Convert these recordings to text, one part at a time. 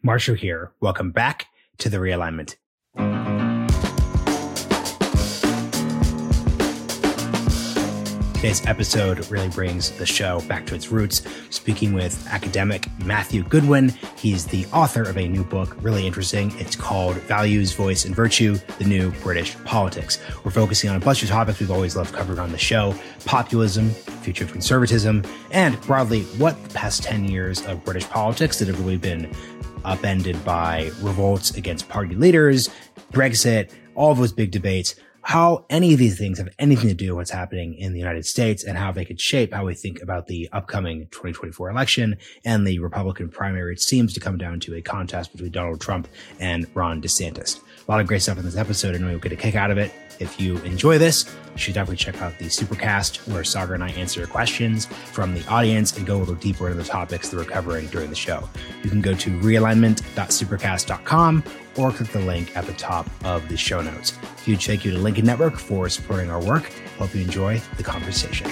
Marshall here. Welcome back to The Realignment. Today's episode really brings the show back to its roots, speaking with academic Matthew Goodwin. He's the author of a new book, really interesting. It's called Values, Voice, and Virtue, The New British Politics. We're focusing on a bunch of topics we've always loved covering on the show: populism, future of conservatism, and broadly, what the past 10 years of British politics that have really been upended by revolts against party leaders, Brexit, all of those big debates, how any of these things have anything to do with what's happening in the United States and how they could shape how we think about the upcoming 2024 election and the Republican primary. It seems to come down to a contest between Donald Trump and Ron DeSantis. A lot of great stuff in this episode. I know you'll get a kick out of it. If you enjoy this, you should definitely check out the Supercast, where Sagar and I answer questions from the audience and go a little deeper into the topics that we're covering during the show. You can go to realignment.supercast.com or click the link at the top of the show notes. Huge thank you to Lincoln Network for supporting our work. Hope you enjoy the conversation.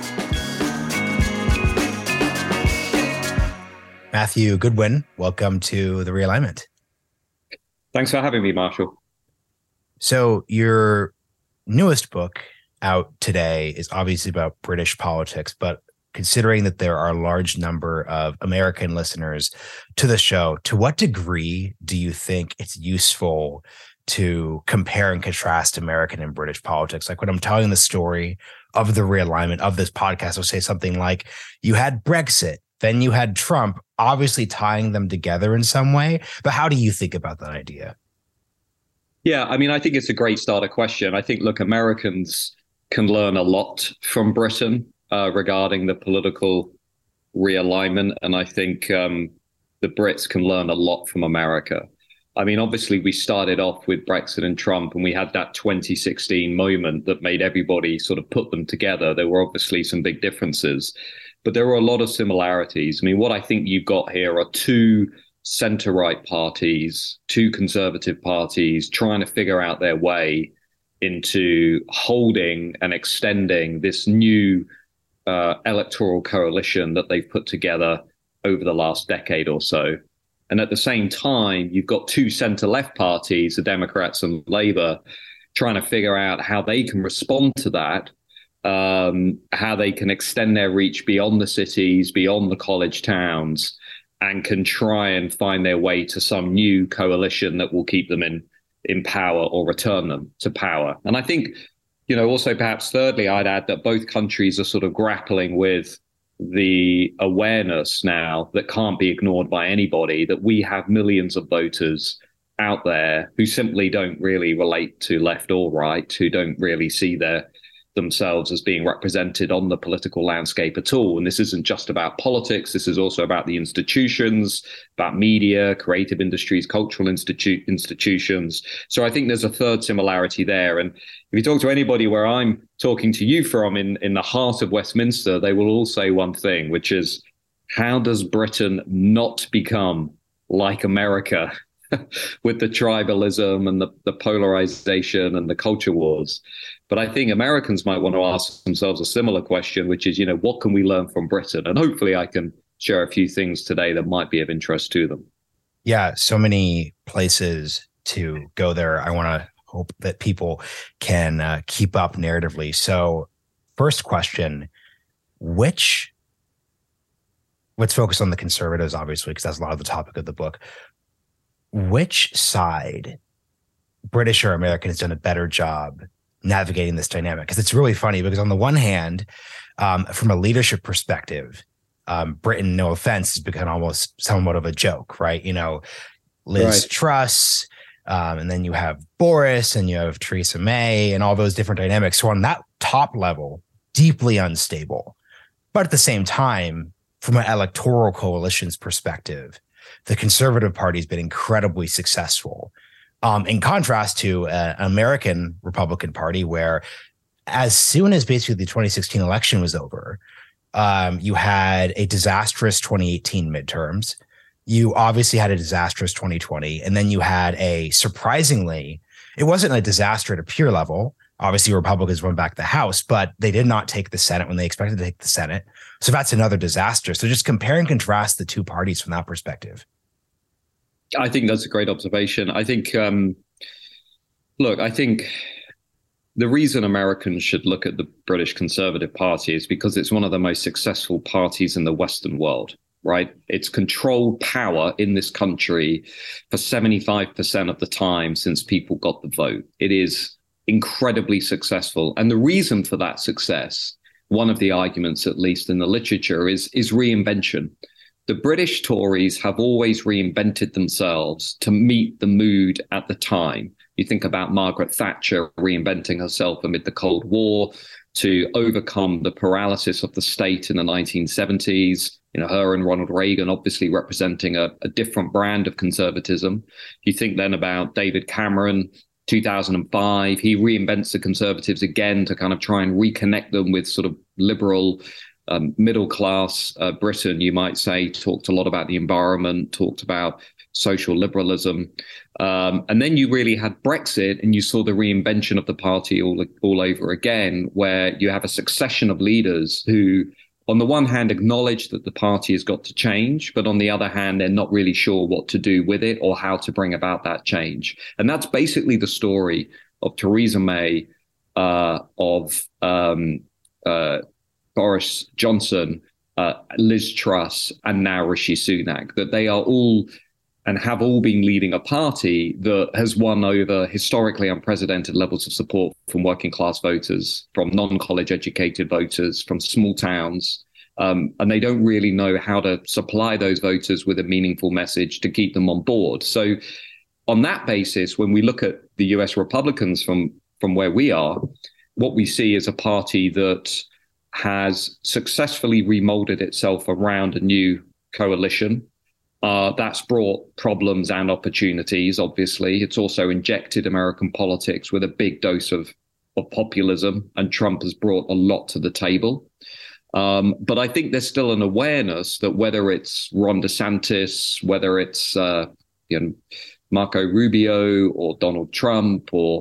Matthew Goodwin, welcome to The Realignment. Thanks for having me, Marshall. So your newest book out today is obviously about British politics, but considering that there are a large number of American listeners to the show, to what degree do you think it's useful to compare and contrast American and British politics? Like when I'm telling the story of the realignment of this podcast, I'll say something like, you had Brexit, then you had Trump, obviously tying them together in some way. But how do you think about that idea? Yeah, I mean, I think it's a great starter question. I think, look, Americans can learn a lot from Britain regarding the political realignment. And I think the Brits can learn a lot from America. I mean, obviously, we started off with Brexit and Trump, and we had that 2016 moment that made everybody sort of put them together. There were obviously some big differences, but there were a lot of similarities. I mean, what I think you've got here are two center-right parties, two conservative parties trying to figure out their way into holding and extending this new electoral coalition that they've put together over the last decade or so. And at the same time, you've got two center-left parties, the Democrats and Labour, trying to figure out how they can respond to that, how they can extend their reach beyond the cities, beyond the college towns, and can try and find their way to some new coalition that will keep them in power or return them to power. And I think, also perhaps thirdly, I'd add that both countries are sort of grappling with the awareness now that can't be ignored by anybody that we have millions of voters out there who simply don't really relate to left or right, who don't really see themselves as being represented on the political landscape at all. And this isn't just about politics. This is also about the institutions, about media, creative industries, cultural institutions. So I think there's a third similarity there. And if you talk to anybody where I'm talking to you from in the heart of Westminster, they will all say one thing, which is, how does Britain not become like America with the tribalism and the polarization and the culture wars? But I think Americans might want to ask themselves a similar question, which is, what can we learn from Britain? And hopefully I can share a few things today that might be of interest to them. Yeah, so many places to go there. I want to hope that people can keep up narratively. So first question, let's focus on the conservatives, obviously, because that's a lot of the topic of the book. Which side, British or American, has done a better job navigating this dynamic? Because it's really funny, because on the one hand, from a leadership perspective, Britain, no offense, has become almost somewhat of a joke, right? Liz Right. Truss, and then you have Boris and you have Theresa May and all those different dynamics. So on that top level, deeply unstable. But at the same time, from an electoral coalition's perspective, the Conservative Party has been incredibly successful. In contrast to an American Republican Party, where as soon as basically the 2016 election was over, you had a disastrous 2018 midterms. You obviously had a disastrous 2020. And then you had a surprisingly, it wasn't a disaster at a pure level. Obviously, Republicans won back the House, but they did not take the Senate when they expected to take the Senate. So that's another disaster. So just compare and contrast the two parties from that perspective. I think that's a great observation. I think, look, I think the reason Americans should look at the British Conservative Party is because it's one of the most successful parties in the Western world, right? It's controlled power in this country for 75% of the time since people got the vote. It is incredibly successful. And the reason for that success, one of the arguments, at least in the literature, is reinvention. The British Tories have always reinvented themselves to meet the mood at the time. You think about Margaret Thatcher reinventing herself amid the Cold War to overcome the paralysis of the state in the 1970s. You know, her and Ronald Reagan obviously representing a different brand of conservatism. You think then about David Cameron, 2005, he reinvents the Conservatives again to kind of try and reconnect them with sort of liberal middle class Britain, you might say, talked a lot about the environment, talked about social liberalism. And then you really had Brexit and you saw the reinvention of the party all over again, where you have a succession of leaders who, on the one hand, acknowledge that the party has got to change, but on the other hand, they're not really sure what to do with it or how to bring about that change. And that's basically the story of Theresa May, of Boris Johnson, Liz Truss, and now Rishi Sunak, that they are all and have all been leading a party that has won over historically unprecedented levels of support from working class voters, from non-college educated voters, from small towns. And they don't really know how to supply those voters with a meaningful message to keep them on board. So on that basis, when we look at the US Republicans from where we are, what we see is a party that has successfully remolded itself around a new coalition. That's brought problems and opportunities, obviously. It's also injected American politics with a big dose of populism, and Trump has brought a lot to the table. But I think there's still an awareness that whether it's Ron DeSantis, whether it's Marco Rubio or Donald Trump or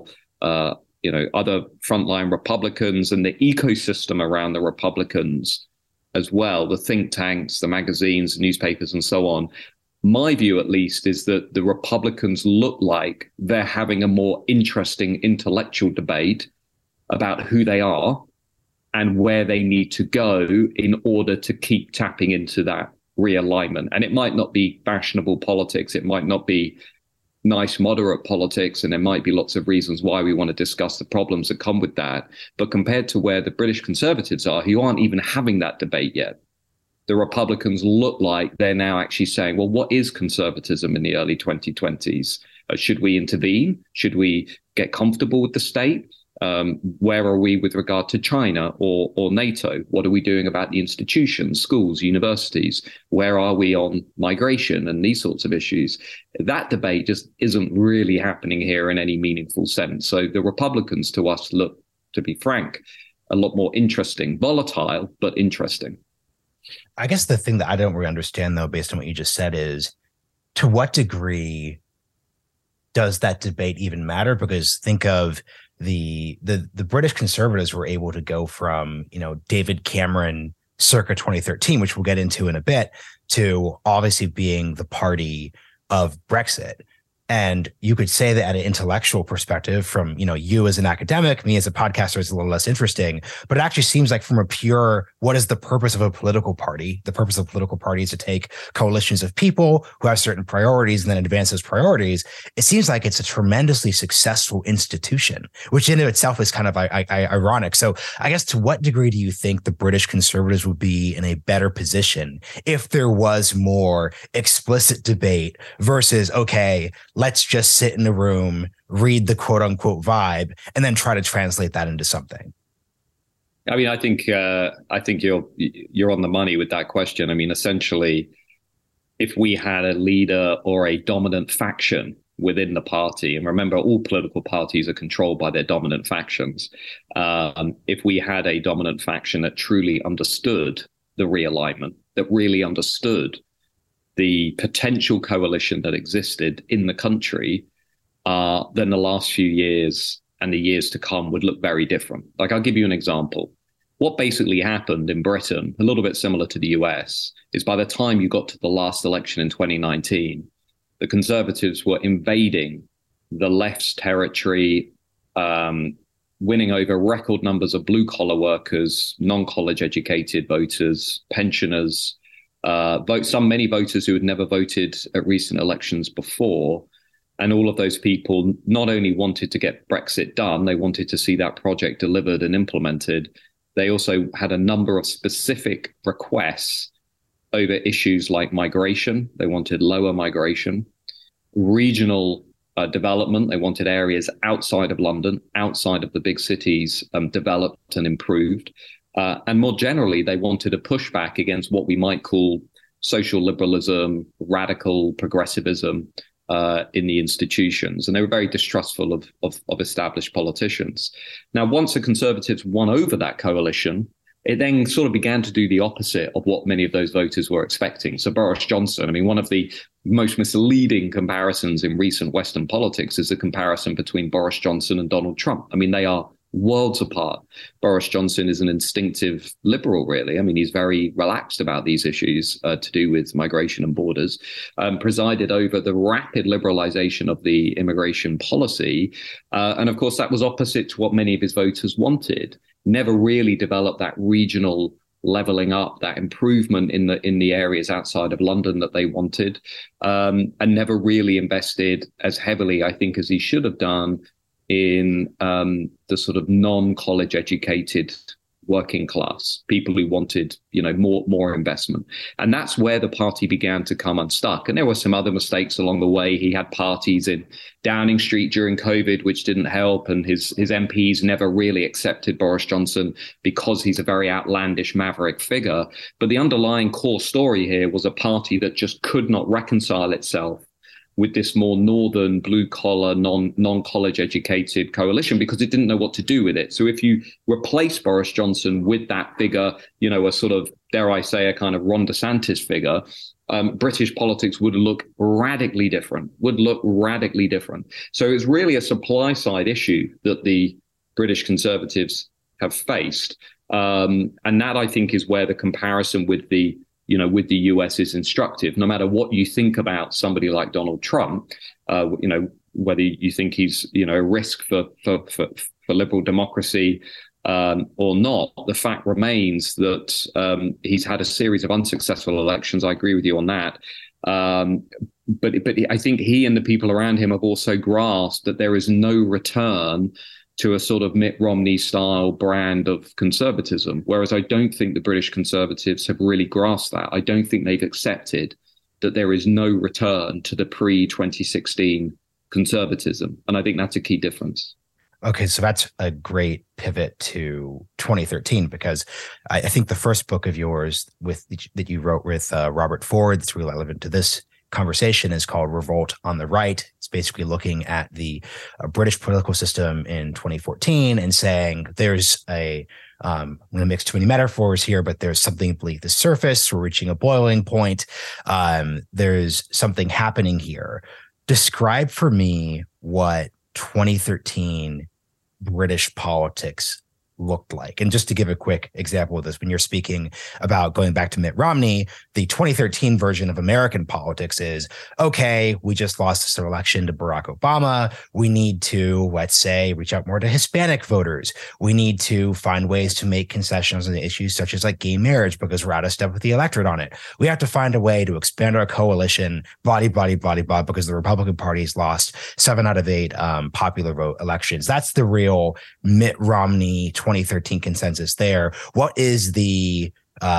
other frontline Republicans and the ecosystem around the Republicans as well, the think tanks, the magazines, newspapers, and so on. My view, at least, is that the Republicans look like they're having a more interesting intellectual debate about who they are and where they need to go in order to keep tapping into that realignment. And it might not be fashionable politics. It might not be nice, moderate politics, and there might be lots of reasons why we want to discuss the problems that come with that. But compared to where the British Conservatives are, who aren't even having that debate yet, the Republicans look like they're now actually saying, well, what is conservatism in the early 2020s? Should we intervene? Should we get comfortable with the state? Where are we with regard to China or NATO? What are we doing about the institutions, schools, universities? Where are we on migration and these sorts of issues? That debate just isn't really happening here in any meaningful sense. So the Republicans, to us, look, to be frank, a lot more interesting, volatile, but interesting. I guess the thing that I don't really understand, though, based on what you just said, is to what degree does that debate even matter? Because think of the British Conservatives were able to go from, David Cameron circa 2013, which we'll get into in a bit, to obviously being the party of Brexit. And you could say that at an intellectual perspective from, you as an academic, me as a podcaster is a little less interesting, but it actually seems like from a pure, what is the purpose of a political party? The purpose of a political party is to take coalitions of people who have certain priorities and then advance those priorities. It seems like it's a tremendously successful institution, which in itself is kind of ironic. So I guess to what degree do you think the British Conservatives would be in a better position if there was more explicit debate versus, okay, let's just sit in a room, read the quote unquote vibe, and then try to translate that into something? I mean, I think you're on the money with that question. I mean, essentially, if we had a leader or a dominant faction within the party, and remember, all political parties are controlled by their dominant factions. If we had a dominant faction that truly understood the realignment, that really understood the potential coalition that existed in the country, then the last few years and the years to come would look very different. Like, I'll give you an example. What basically happened in Britain, a little bit similar to the US, is by the time you got to the last election in 2019, the Conservatives were invading the left's territory, winning over record numbers of blue-collar workers, non-college educated voters, pensioners, many voters who had never voted at recent elections before. And all of those people not only wanted to get Brexit done, they wanted to see that project delivered and implemented. They also had a number of specific requests over issues like migration. They wanted lower migration, regional development. They wanted areas outside of London, outside of the big cities, developed and improved. And more generally, they wanted a pushback against what we might call social liberalism, radical progressivism in the institutions. And they were very distrustful of established politicians. Now, once the Conservatives won over that coalition, it then sort of began to do the opposite of what many of those voters were expecting. So Boris Johnson, I mean, one of the most misleading comparisons in recent Western politics is the comparison between Boris Johnson and Donald Trump. I mean, they are worlds apart. Boris Johnson is an instinctive liberal, really. I mean, he's very relaxed about these issues to do with migration and borders, presided over the rapid liberalization of the immigration policy. And of course, that was opposite to what many of his voters wanted. Never really developed that regional leveling up, that improvement in the areas outside of London that they wanted, and never really invested as heavily, I think, as he should have done in the sort of non-college educated working class, people who wanted, more investment. And that's where the party began to come unstuck. And there were some other mistakes along the way. He had parties in Downing Street during COVID, which didn't help. And his MPs never really accepted Boris Johnson because he's a very outlandish maverick figure. But the underlying core story here was a party that just could not reconcile itself with this more northern, blue-collar, non-college educated coalition because it didn't know what to do with it. So if you replace Boris Johnson with that figure, a sort of, dare I say, a kind of Ron DeSantis figure, British politics would look radically different. So it's really a supply-side issue that the British Conservatives have faced. And that, I think, is where the comparison with the US is instructive. No matter what you think about somebody like Donald Trump, whether you think he's, a risk for liberal democracy or not, the fact remains that he's had a series of unsuccessful elections. I agree with you on that. But I think he and the people around him have also grasped that there is no return to a sort of Mitt Romney style brand of conservatism, whereas I don't think the British Conservatives have really grasped that. I don't think they've accepted that there is no return to the pre-2016 conservatism. And I think that's a key difference. Okay, so that's a great pivot to 2013, because I think the first book of yours that you wrote with Robert Ford, that's really relevant to this conversation, is called Revolt on the Right. It's basically looking at the British political system in 2014 and saying there's I'm going to mix too many metaphors here, but there's something beneath the surface. We're reaching a boiling point. There's something happening here. Describe for me what 2013 British politics looked like. And just to give a quick example of this, when you're speaking about going back to Mitt Romney, the 2013 version of American politics is, okay, we just lost this election to Barack Obama. We need to, let's say, reach out more to Hispanic voters. We need to find ways to make concessions on the issues such as like gay marriage because we're out of step with the electorate on it. We have to find a way to expand our coalition, blah, because the Republican Party's lost 7 out of 8 popular vote elections. That's the real Mitt Romney 2013 consensus there. What is the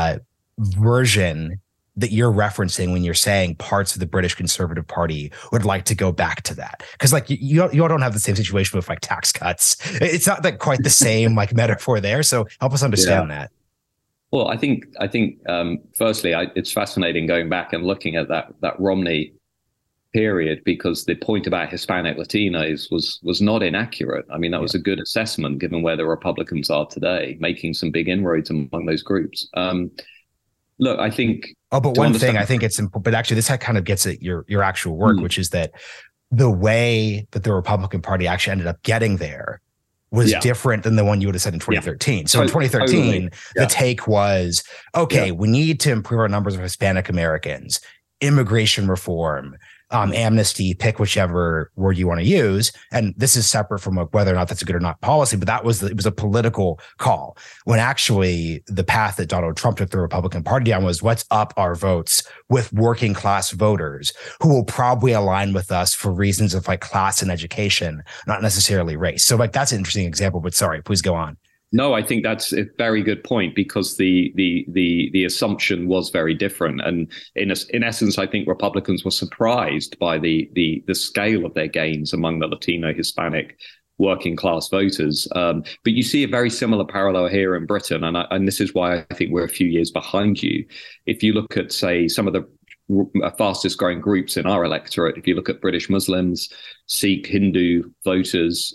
version that you're referencing when you're saying parts of the British Conservative Party would like to go back to that? Because like you all don't have the same situation with like tax cuts. It's not like quite the same like metaphor there. So help us understand that. Well, I think firstly, it's fascinating going back and looking at that Romney period, because the point about Hispanic Latinos was not inaccurate. I mean, that was a good assessment given where the Republicans are today, making some big inroads among those groups. Look, I think. Oh, but one thing I think it's important, but actually this kind of gets at your actual work, which is that the way that the Republican Party actually ended up getting there was different than the one you would have said in 2013. So in 2013, the take was, okay, we need to improve our numbers of Hispanic Americans, immigration reform, amnesty, pick whichever word you want to use. And this is separate from whether or not that's a good or not policy, but it was a political call, when actually the path that Donald Trump took the Republican Party down was, let's up our votes with working class voters who will probably align with us for reasons of like class and education, not necessarily race. So like that's an interesting example, but sorry, please go on. No, I think that's a very good point, because the assumption was very different, and in essence, I think Republicans were surprised by the scale of their gains among the Latino, Hispanic, working class voters. But you see a very similar parallel here in Britain, and this is why I think we're a few years behind you. If you look at, say, some of the fastest growing groups in our electorate, if you look at British Muslims, Sikh, Hindu voters,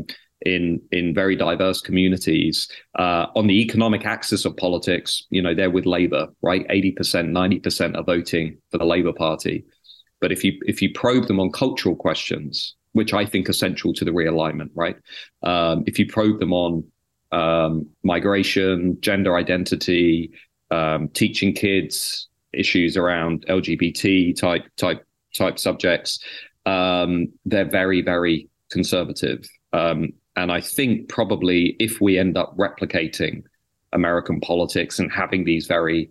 in very diverse communities, on the economic axis of politics, they're with Labour, right? 80%, 90% are voting for the Labour Party. But if you probe them on cultural questions, which I think are central to the realignment, right? If you probe them on migration, gender identity, teaching kids, issues around LGBT type subjects, they're very, very conservative. And I think probably if we end up replicating American politics and having these very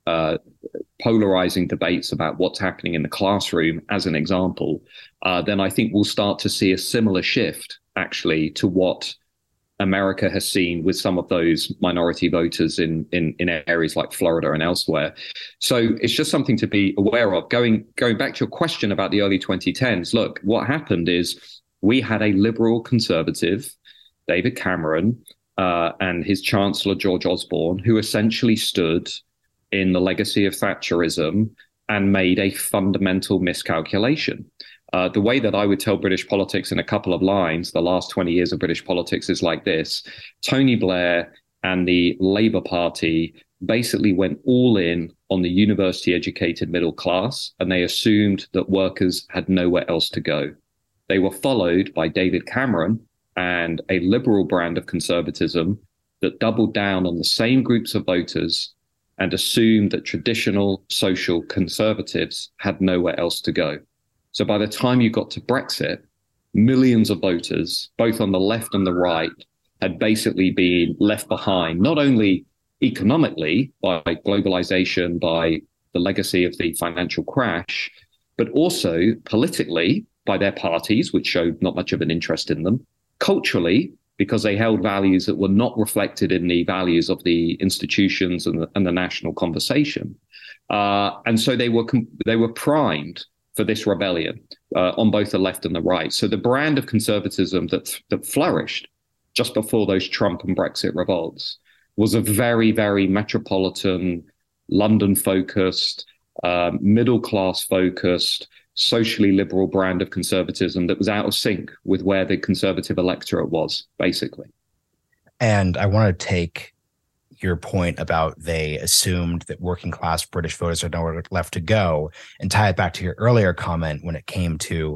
polarizing debates about what's happening in the classroom, as an example, then I think we'll start to see a similar shift, actually, to what America has seen with some of those minority voters in areas like Florida and elsewhere. So it's just something to be aware of. Going back to your question about the early 2010s, look, what happened is we had a liberal conservative, David Cameron, and his chancellor, George Osborne, who essentially stood in the legacy of Thatcherism and made a fundamental miscalculation. The way that I would tell British politics in a couple of lines, the last 20 years of British politics, is like this. Tony Blair and the Labour Party basically went all in on the university-educated middle class, and they assumed that workers had nowhere else to go. They were followed by David Cameron and a liberal brand of conservatism that doubled down on the same groups of voters and assumed that traditional social conservatives had nowhere else to go. So by the time you got to Brexit, millions of voters, both on the left and the right, had basically been left behind, not only economically by globalization, by the legacy of the financial crash, but also politically by their parties, which showed not much of an interest in them, culturally, because they held values that were not reflected in the values of the institutions and the national conversation. And so they were primed for this rebellion on both the left and the right. So the brand of conservatism that flourished just before those Trump and Brexit revolts was a very, very metropolitan, London-focused, middle-class focused, socially liberal brand of conservatism that was out of sync with where the conservative electorate was, basically. And I want to take your point about they assumed that working class British voters had nowhere left to go and tie it back to your earlier comment when it came to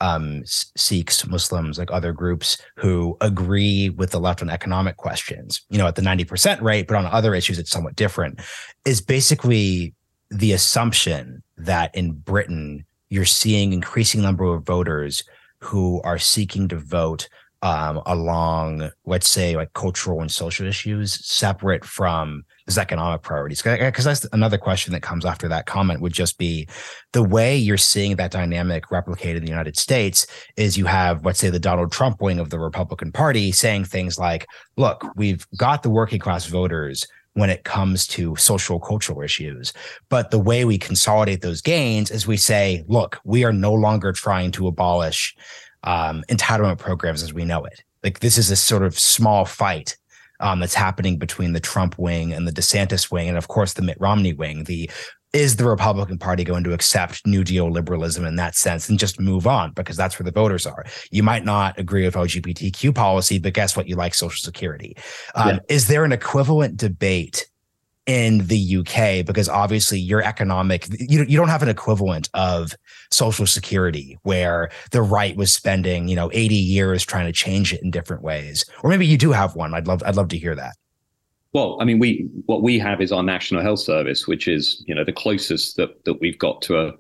Sikhs, Muslims, like other groups who agree with the left on economic questions, at the 90% rate, but on other issues, it's somewhat different, is basically the assumption that in Britain, you're seeing increasing number of voters who are seeking to vote along, let's say, like cultural and social issues separate from his economic priorities. Because that's another question that comes after that comment would just be the way you're seeing that dynamic replicated in the United States is you have, let's say, the Donald Trump wing of the Republican Party saying things like, look, we've got the working class voters when it comes to social cultural issues. But the way we consolidate those gains is we say, look, we are no longer trying to abolish entitlement programs as we know it. Like this is a sort of small fight that's happening between the Trump wing and the DeSantis wing, and of course the Mitt Romney wing. Is the Republican Party going to accept New Deal liberalism in that sense and just move on because that's where the voters are? You might not agree with LGBTQ policy, but guess what? You like Social Security. Is there an equivalent debate in the UK? Because obviously your economic, you don't have an equivalent of Social Security where the right was spending, 80 years trying to change it in different ways. Or maybe you do have one. I'd love to hear that. Well, I mean, what we have is our National Health Service, which is, the closest that we've got to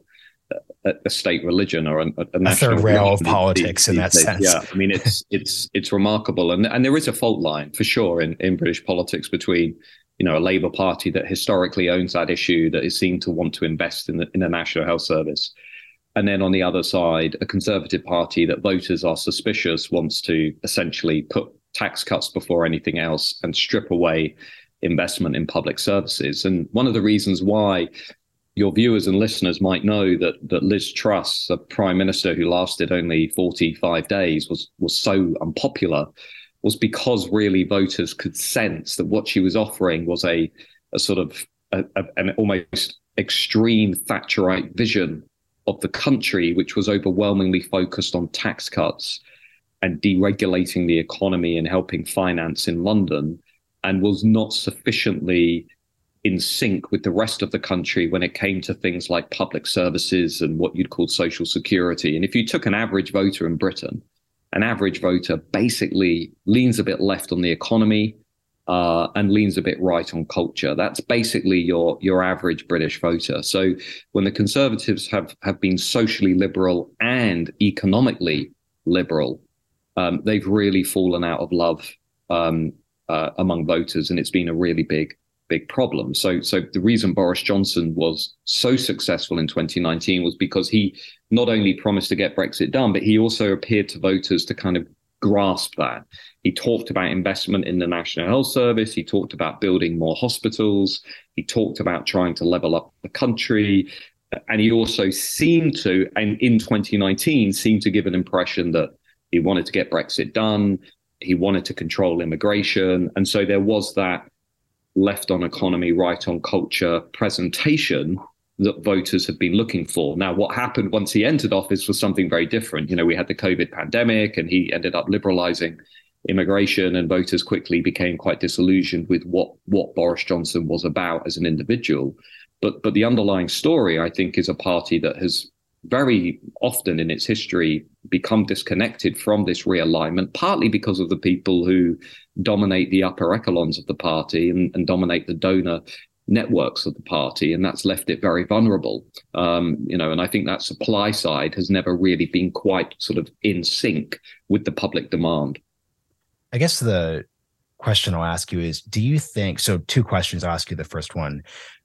a state religion or a a national third rail of religion politics in that days. sense. Yeah, I mean it's remarkable, and there is a fault line for sure in British politics between a Labour Party that historically owns that issue, that is seen to want to invest in the National Health Service, and then on the other side, a Conservative Party that voters are suspicious wants to essentially put tax cuts before anything else and strip away investment in public services. And one of the reasons why your viewers and listeners might know that Liz Truss, a prime minister who lasted only 45 days, was so unpopular, was because really voters could sense that what she was offering was a sort of an almost extreme Thatcherite vision of the country, which was overwhelmingly focused on tax cuts and deregulating the economy and helping finance in London, and was not sufficiently in sync with the rest of the country when it came to things like public services and what you'd call social security. And if you took an average voter in Britain, an average voter basically leans a bit left on the economy and leans a bit right on culture. That's basically your average British voter. So when the Conservatives have been socially liberal and economically liberal, they've really fallen out of love among voters, and it's been a really big problem. So the reason Boris Johnson was so successful in 2019 was because he not only promised to get Brexit done, but he also appeared to voters to kind of grasp that. He talked about investment in the National Health Service. He talked about building more hospitals. He talked about trying to level up the country. And he also seemed to, and in 2019, seemed to give an impression that he wanted to get Brexit done. He wanted to control immigration. And so there was that left on economy, right on culture presentation that voters have been looking for. Now, what happened once he entered office was something very different. We had the COVID pandemic, and he ended up liberalizing immigration, and voters quickly became quite disillusioned with what Boris Johnson was about as an individual. But the underlying story, I think, is a party that has very often in its history become disconnected from this realignment, partly because of the people who dominate the upper echelons of the party and dominate the donor networks of the party, and that's left it very vulnerable. And I think that supply side has never really been quite sort of in sync with the public demand. I guess the question I'll ask you is, do you think, so two questions, I'll ask you the first one.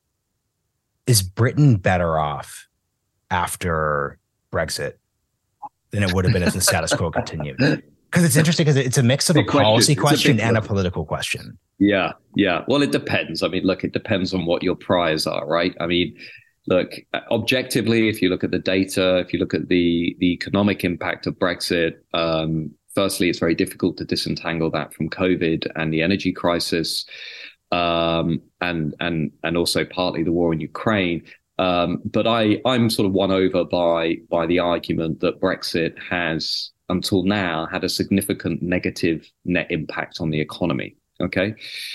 Is Britain better off after Brexit than it would have been if the status quo continued? Because it's interesting, because it's a mix of a policy question and a political question. Yeah. Well, it depends. I mean, look, it depends on what your priors are, right? I mean, look, objectively, if you look at the data, if you look at the economic impact of Brexit, firstly, it's very difficult to disentangle that from COVID and the energy crisis, and also partly the war in Ukraine. But I'm sort of won over by the argument that Brexit has, until now, had a significant negative net impact on the economy. Okay.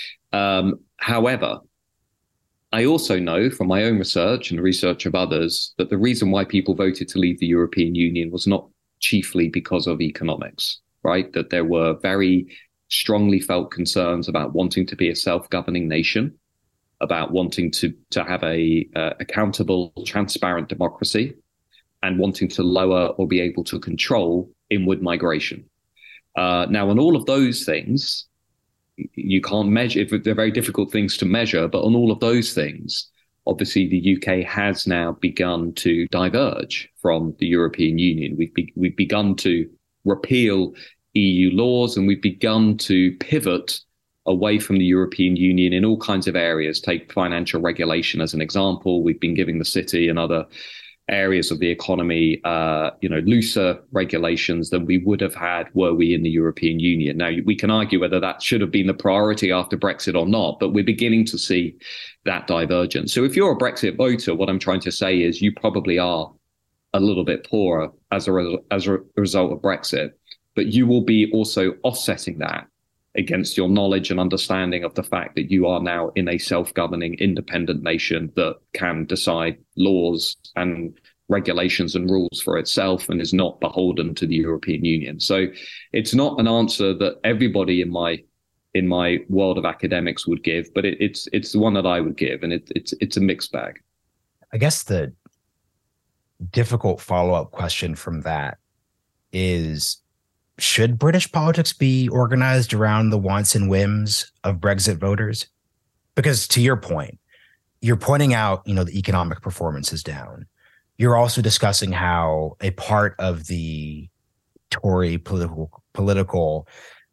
However, I also know from my own research and research of others that the reason why people voted to leave the European Union was not chiefly because of economics, right? That there were very strongly felt concerns about wanting to be a self-governing nation, about wanting to have a accountable, transparent democracy, and wanting to lower or be able to control inward migration. Now, on all of those things, you can't measure, they're very difficult things to measure, but on all of those things, obviously the UK has now begun to diverge from the European Union. We've begun to repeal EU laws, and we've begun to pivot away from the European Union in all kinds of areas. Take financial regulation as an example. We've been giving the city and other areas of the economy, looser regulations than we would have had were we in the European Union. Now, we can argue whether that should have been the priority after Brexit or not, but we're beginning to see that divergence. So if you're a Brexit voter, what I'm trying to say is you probably are a little bit poorer as a result of Brexit, but you will be also offsetting that against your knowledge and understanding of the fact that you are now in a self-governing, independent nation that can decide laws and regulations and rules for itself and is not beholden to the European Union. So it's not an answer that everybody in my world of academics would give, but it's the one that I would give, and it's a mixed bag. I guess the difficult follow-up question from that is, should British politics be organized around the wants and whims of Brexit voters? Because to your point, you're pointing out, the economic performance is down. You're also discussing how a part of the Tory political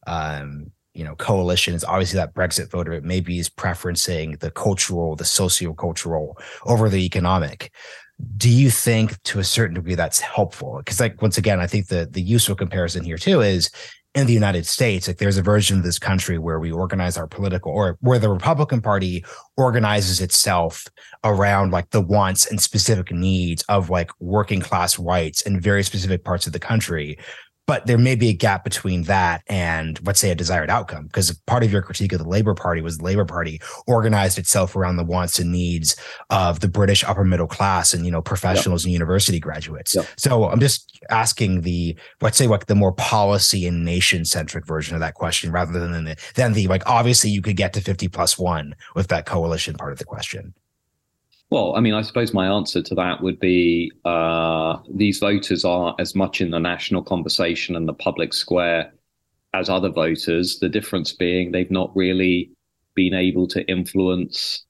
coalition is obviously that Brexit voter. It maybe is preferencing the cultural, the socio-cultural over the economic. Do you think to a certain degree that's helpful? Because once again, I think the useful comparison here too is in the United States, there's a version of this country where we organize our political, or where the Republican Party organizes itself around the wants and specific needs of working class whites in very specific parts of the country. But there may be a gap between that and, let's say, a desired outcome, because part of your critique of the Labour Party was the Labour Party organized itself around the wants and needs of the British upper middle class and, professionals and university graduates. So I'm just asking let's say, the more policy and nation centric version of that question, rather than the obviously you could get to 50+1 with that coalition part of the question. Well, I suppose my answer to that would be these voters are as much in the national conversation and the public square as other voters. The difference being they've not really been able to influence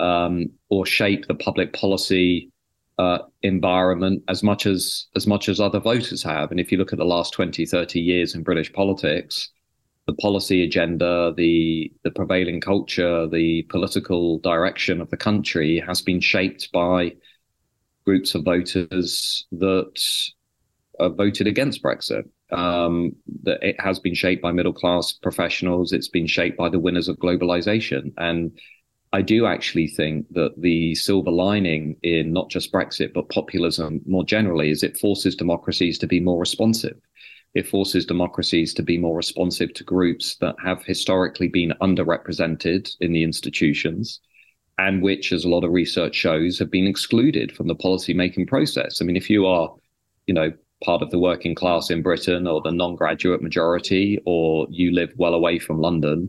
or shape the public policy environment as much as other voters have. And if you look at the last 20, 30 years in British politics, the policy agenda, the prevailing culture, the political direction of the country has been shaped by groups of voters that voted against Brexit. That it has been shaped by middle-class professionals. It's been shaped by the winners of globalization. And I do actually think that the silver lining in not just Brexit, but populism more generally, is it forces democracies to be more responsive. It forces democracies to be more responsive to groups that have historically been underrepresented in the institutions and which, as a lot of research shows, have been excluded from the policy-making process. If you are, part of the working class in Britain or the non-graduate majority, or you live well away from London,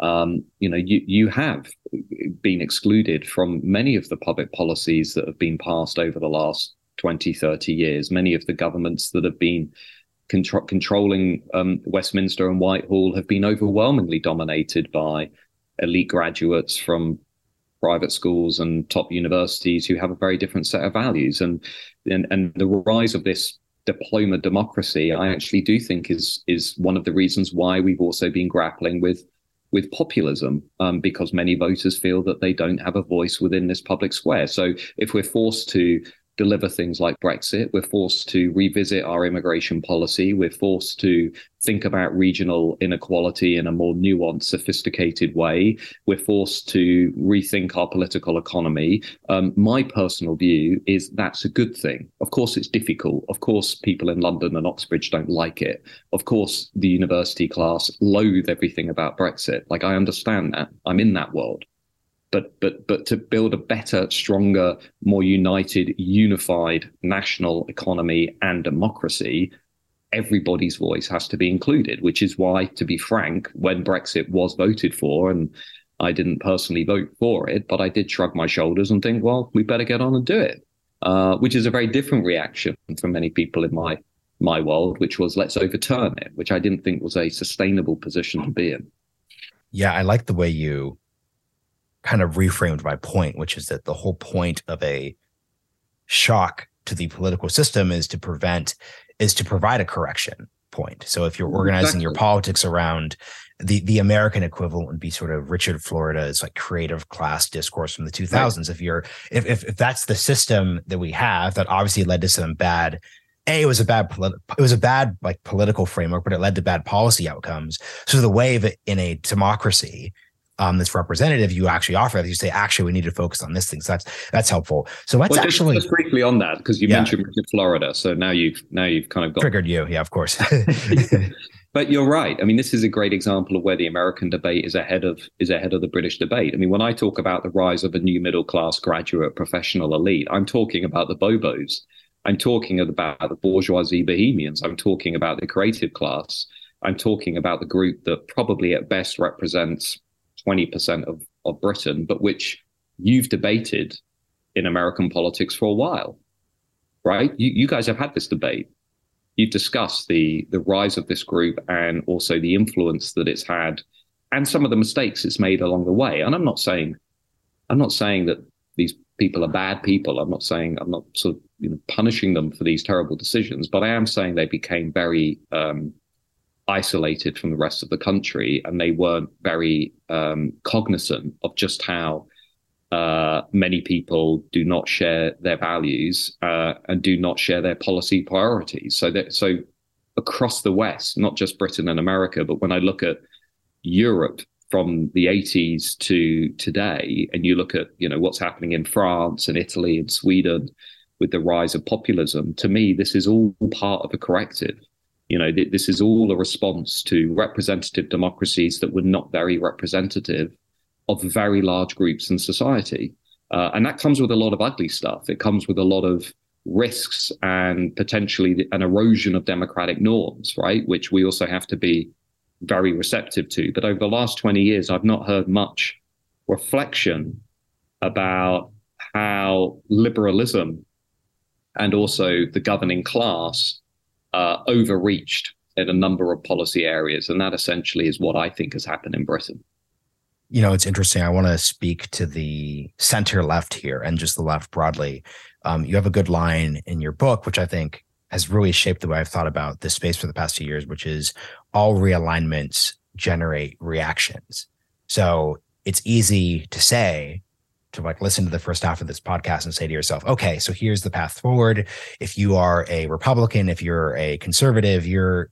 you have been excluded from many of the public policies that have been passed over the last 20, 30 years. Many of the governments that have been controlling Westminster and Whitehall have been overwhelmingly dominated by elite graduates from private schools and top universities who have a very different set of values. And the rise of this diploma democracy, I actually do think is one of the reasons why we've also been grappling with populism, because many voters feel that they don't have a voice within this public square. So if we're forced to deliver things like Brexit, we're forced to revisit our immigration policy, we're forced to think about regional inequality in a more nuanced, sophisticated way, we're forced to rethink our political economy. My personal view is that's a good thing. Of course, it's difficult. Of course, people in London and Oxbridge don't like it. Of course, the university class loathe everything about Brexit. I understand that. I'm in that world. But to build a better, stronger, more united, unified national economy and democracy, everybody's voice has to be included, which is why, to be frank, when Brexit was voted for, and I didn't personally vote for it, but I did shrug my shoulders and think, well, we better get on and do it, which is a very different reaction from many people in my world, which was let's overturn it, which I didn't think was a sustainable position to be in. Yeah, I like the way you kind of reframed my point, which is that the whole point of a shock to the political system is to provide a correction point. So if you're organizing your politics around the American equivalent would be sort of Richard Florida's creative class discourse from the 2000s. Right. If that's the system that we have, that obviously led to some bad. It was a bad political framework, but it led to bad policy outcomes. So the way of it in a democracy that's representative, you actually offer that. You say, actually, we need to focus on this thing. So that's helpful. So let's just briefly on that, because you mentioned Florida. So now you've kind of got triggered you. Yeah, of course. But you're right. This is a great example of where the American debate is ahead of the British debate. When I talk about the rise of a new middle class graduate professional elite, I'm talking about the Bobos. I'm talking about the bourgeoisie bohemians. I'm talking about the creative class. I'm talking about the group that probably at best represents 20% of Britain, but which you've debated in American politics for a while. right? You guys have had this debate. You've discussed the rise of this group and also the influence that it's had and some of the mistakes it's made along the way. And I'm not saying that these people are bad people. I'm not sort of punishing them for these terrible decisions, but I am saying they became very isolated from the rest of the country, and they weren't very cognizant of just how many people do not share their values and do not share their policy priorities. So across the West, not just Britain and America, but when I look at Europe from the 80s to today, and you look at what's happening in France and Italy and Sweden with the rise of populism, to me, this is all part of a corrective. This is all a response to representative democracies that were not very representative of very large groups in society. And that comes with a lot of ugly stuff. It comes with a lot of risks and potentially an erosion of democratic norms, right? Which we also have to be very receptive to. But over the last 20 years, I've not heard much reflection about how liberalism and also the governing class overreached in a number of policy areas. And that essentially is what I think has happened in Britain. It's interesting. I want to speak to the center left here and just the left broadly. You have a good line in your book, which I think has really shaped the way I've thought about this space for the past 2 years, which is all realignments generate reactions. So it's easy to say, to listen to the first half of this podcast and say to yourself, okay, so here's the path forward. If you are a Republican, if you're a conservative, your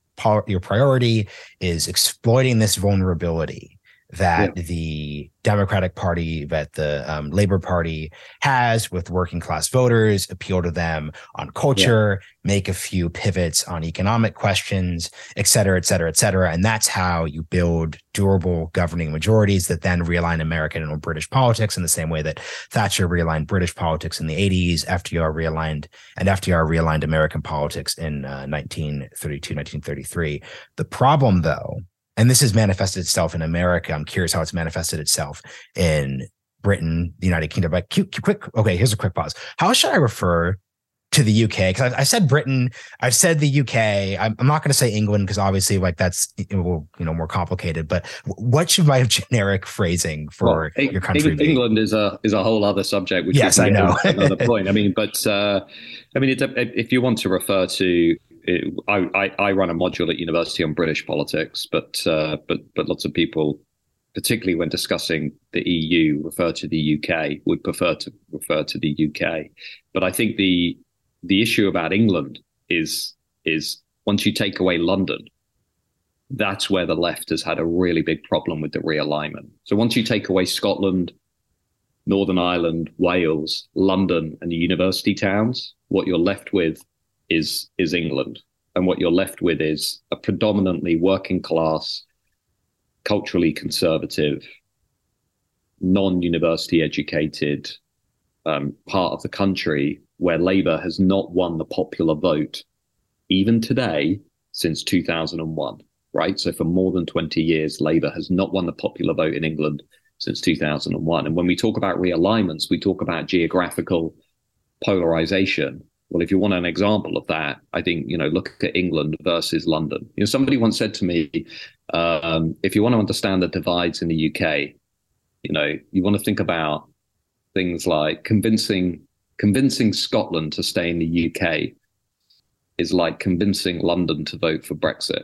priority is exploiting this vulnerability that the Democratic Party, that the Labor Party has with working class voters, appeal to them on culture, make a few pivots on economic questions, et cetera, et cetera, et cetera. And that's how you build durable governing majorities that then realign American and British politics in the same way that Thatcher realigned British politics in the 80s, FDR realigned American politics in 1932, 1933. The problem, though, and this has manifested itself in America. I'm curious how it's manifested itself in Britain, the United Kingdom. But okay, here's a quick pause. How should I refer to the UK? Because I said Britain, I've said the UK. I'm not going to say England because obviously that's more complicated. But what should my generic phrasing for your country be? England is a whole other subject. Which yes, I know. Another point. If you want to refer to. I run a module at university on British politics, but lots of people, particularly when discussing the EU, refer to the UK, would prefer to refer to the UK. But I think the issue about England is once you take away London, that's where the left has had a really big problem with the realignment. So once you take away Scotland, Northern Ireland, Wales, London, and the university towns, what you're left with is England. And what you're left with is a predominantly working class, culturally conservative, non-university educated part of the country where Labour has not won the popular vote, even today, since 2001, right? So for more than 20 years, Labour has not won the popular vote in England since 2001. And when we talk about realignments, we talk about geographical polarization. Well, if you want an example of that, I think, look at England versus London. Somebody once said to me, if you want to understand the divides in the UK, you want to think about things like convincing Scotland to stay in the UK is like convincing London to vote for Brexit.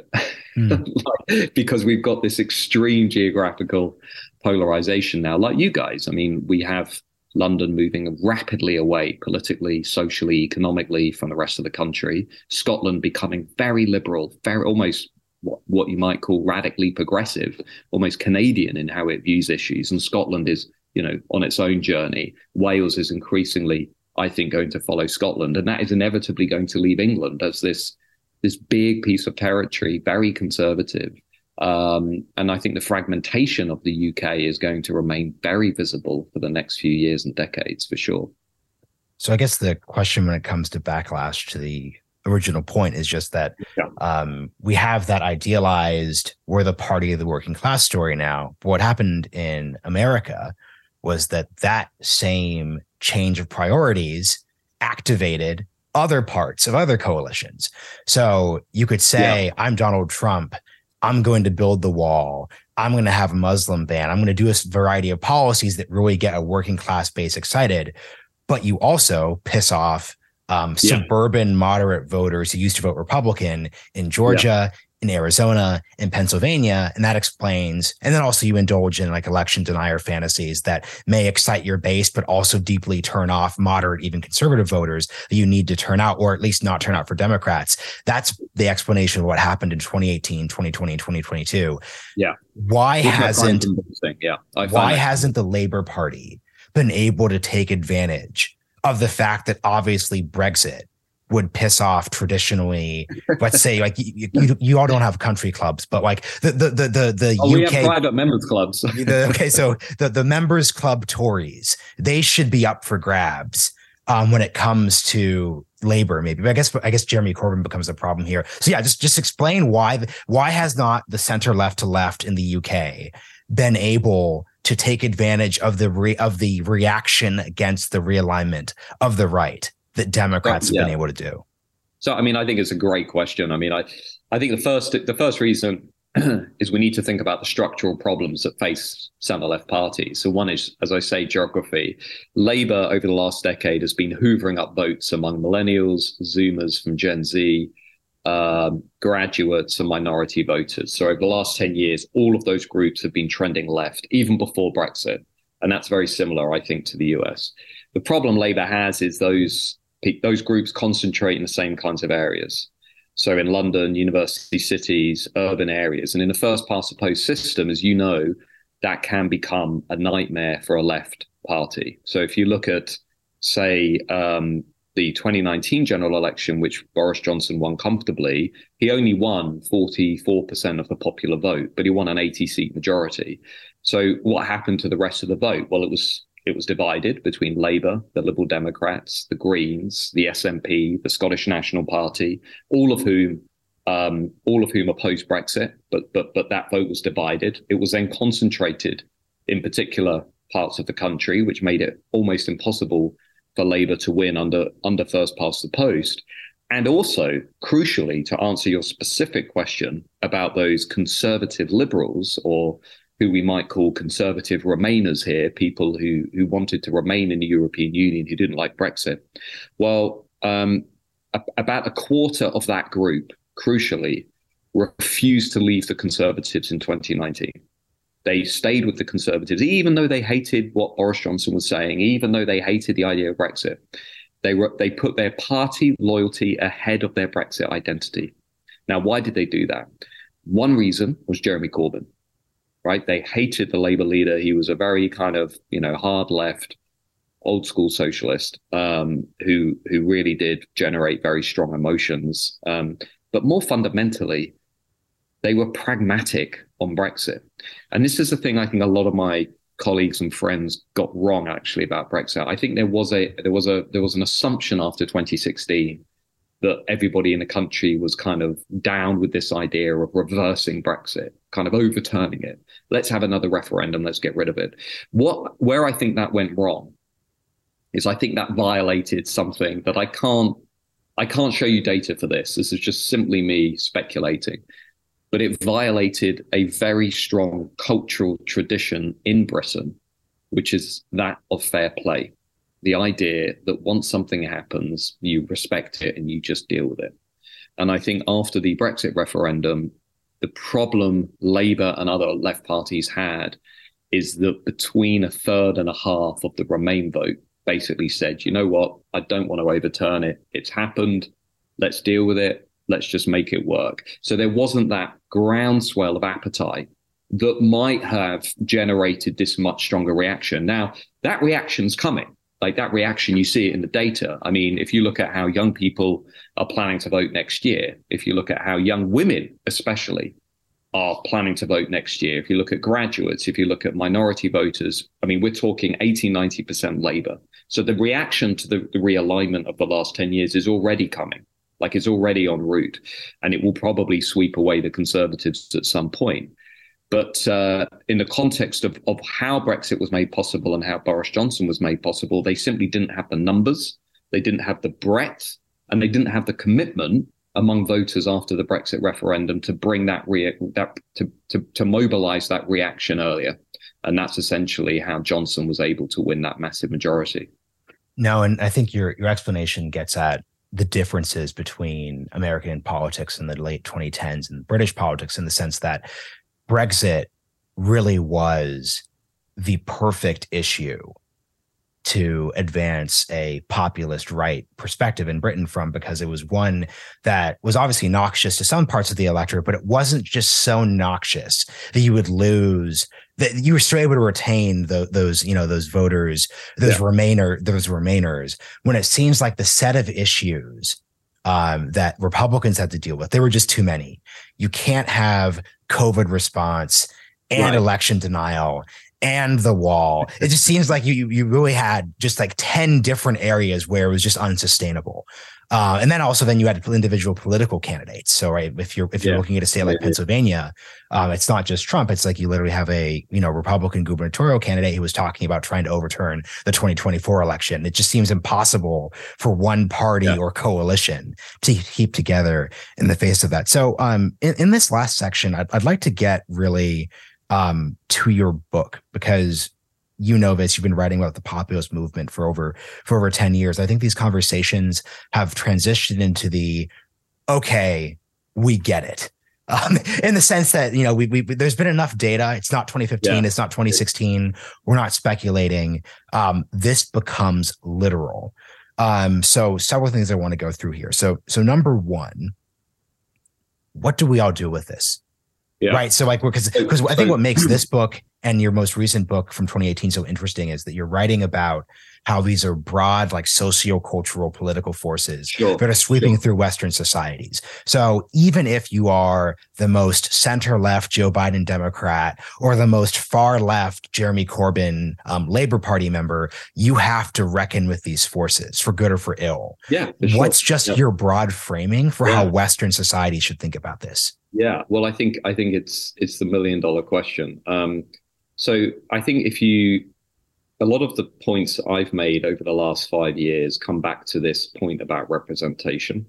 Because we've got this extreme geographical polarization now, like you guys. We have London moving rapidly away politically, socially, economically from the rest of the country. Scotland becoming very liberal, very almost what you might call radically progressive, almost Canadian in how it views issues. And Scotland is, on its own journey. Wales is increasingly, I think, going to follow Scotland. And that is inevitably going to leave England as this big piece of territory, very conservative. And I think the fragmentation of the UK is going to remain very visible for the next few years and decades, for sure. So I guess the question when it comes to backlash to the original point is just that we have that idealized, we're the party of the working class story now. But what happened in America was that same change of priorities activated other parts of other coalitions. So you could say, I'm Donald Trump. I'm going to build the wall. I'm going to have a Muslim ban. I'm going to do a variety of policies that really get a working class base excited. But you also piss off suburban moderate voters who used to vote Republican in Georgia, in Arizona, in Pennsylvania. And that explains, and then also you indulge in like election denier fantasies that may excite your base, but also deeply turn off moderate, even conservative voters that you need to turn out, or at least not turn out for Democrats. That's the explanation of what happened in 2018, 2020, and 2022. Yeah. Why hasn't the Labour Party been able to take advantage of the fact that obviously Brexit would piss off traditionally, let's say, like you all don't have country clubs, but like the UK, we have private members clubs. So the members club Tories, they should be up for grabs when it comes to Labour, maybe. But I guess Jeremy Corbyn becomes a problem here. So yeah, just explain why has not the center left to left in the UK been able to take advantage of the reaction against the realignment of the right that Democrats have been able to do? So, I mean, I think it's a great question. I mean, I think the first reason is we need to think about the structural problems that face centre-left parties. So one is, as I say, geography. Labour over the last decade has been hoovering up votes among millennials, Zoomers from Gen Z, graduates and minority voters. So over the last 10 years, all of those groups have been trending left, even before Brexit. And that's very similar, I think, to the US. The problem Labour has is those groups concentrate in the same kinds of areas. So in London, university cities, urban areas. And in the first past the post system, as you know, that can become a nightmare for a left party. So if you look at, say, the 2019 general election, which Boris Johnson won comfortably, he only won 44% of the popular vote, but he won an 80-seat majority. So what happened to the rest of the vote? Well, it was divided between Labour, the Liberal Democrats, the Greens, the SNP, the Scottish National Party, all of whom opposed Brexit, but that vote was divided. It was then concentrated in particular parts of the country, which made it almost impossible for Labour to win under first past the post. And also, crucially, to answer your specific question about those conservative liberals, or who we might call conservative Remainers here, people who wanted to remain in the European Union, who didn't like Brexit. Well, about a quarter of that group, crucially, refused to leave the Conservatives in 2019. They stayed with the Conservatives, even though they hated what Boris Johnson was saying, even though they hated the idea of Brexit. They put their party loyalty ahead of their Brexit identity. Now, why did they do that? One reason was Jeremy Corbyn, right? They hated the Labour leader. He was a very kind of, hard left, old school socialist who really did generate very strong emotions. But more fundamentally, they were pragmatic on Brexit. And this is the thing I think a lot of my colleagues and friends got wrong actually about Brexit. I think there was an assumption after 2016 that everybody in the country was kind of down with this idea of reversing Brexit, kind of overturning it. Let's have another referendum. Let's get rid of it. Where I think that went wrong is I think that violated something that I can't show you data for this. This is just simply me speculating. But it violated a very strong cultural tradition in Britain, which is that of fair play. The idea that once something happens, you respect it and you just deal with it. And I think after the Brexit referendum, the problem Labour and other left parties had is that between a third and a half of the Remain vote basically said, you know what, I don't want to overturn it. It's happened. Let's deal with it. Let's just make it work. So there wasn't that groundswell of appetite that might have generated this much stronger reaction. Now, that reaction's coming. Like that reaction, you see it in the data. I mean, if you look at how young people are planning to vote next year, if you look at how young women especially are planning to vote next year, if you look at graduates, if you look at minority voters, I mean, we're talking 80-90% Labour. So the reaction to the realignment of the last 10 years is already coming. Like it's already en route, and it will probably sweep away the Conservatives at some point. But in the context of how Brexit was made possible and how Boris Johnson was made possible, they simply didn't have the numbers. They didn't have the breadth and they didn't have the commitment among voters after the Brexit referendum to bring to mobilize that reaction earlier. And that's essentially how Johnson was able to win that massive majority. No, and I think your explanation gets at the differences between American politics in the late 2010s and British politics, in the sense that Brexit really was the perfect issue to advance a populist right perspective in Britain from, because it was one that was obviously noxious to some parts of the electorate, but it wasn't just so noxious that you would lose, that you were still able to retain those voters, those remainers, when it seems like the set of issues that Republicans had to deal with, there were just too many. You can't have COVID response and election denial and the wall. It just seems like you really had just like 10 different areas where it was just unsustainable. And then you had individual political candidates. So, right, if you're looking at a state like Pennsylvania, it's not just Trump. It's like you literally have a Republican gubernatorial candidate who was talking about trying to overturn the 2024 election. It just seems impossible for one party or coalition to keep together in the face of that. So, in this last section, I'd like to get really to your book, because this, you've been writing about the populist movement for over 10 years. I think these conversations have transitioned into okay, we get it. In the sense that, there's been enough data. It's not 2015. It's not 2016. We're not speculating. This becomes literal. So several things I want to go through here. So number one, what do we all do with this? Yeah. Right. So because I think what makes this book and your most recent book from 2018 so interesting is that you're writing about how these are broad, like socio-cultural political forces that are sweeping through Western societies. So even if you are the most center-left Joe Biden Democrat or the most far-left Jeremy Corbyn Labor Party member, you have to reckon with these forces for good or for ill. Yeah. What's just your broad framing for how Western society should think about this? Yeah, well, I think it's the $1 million question. So I think a lot of the points I've made over the last 5 years come back to this point about representation.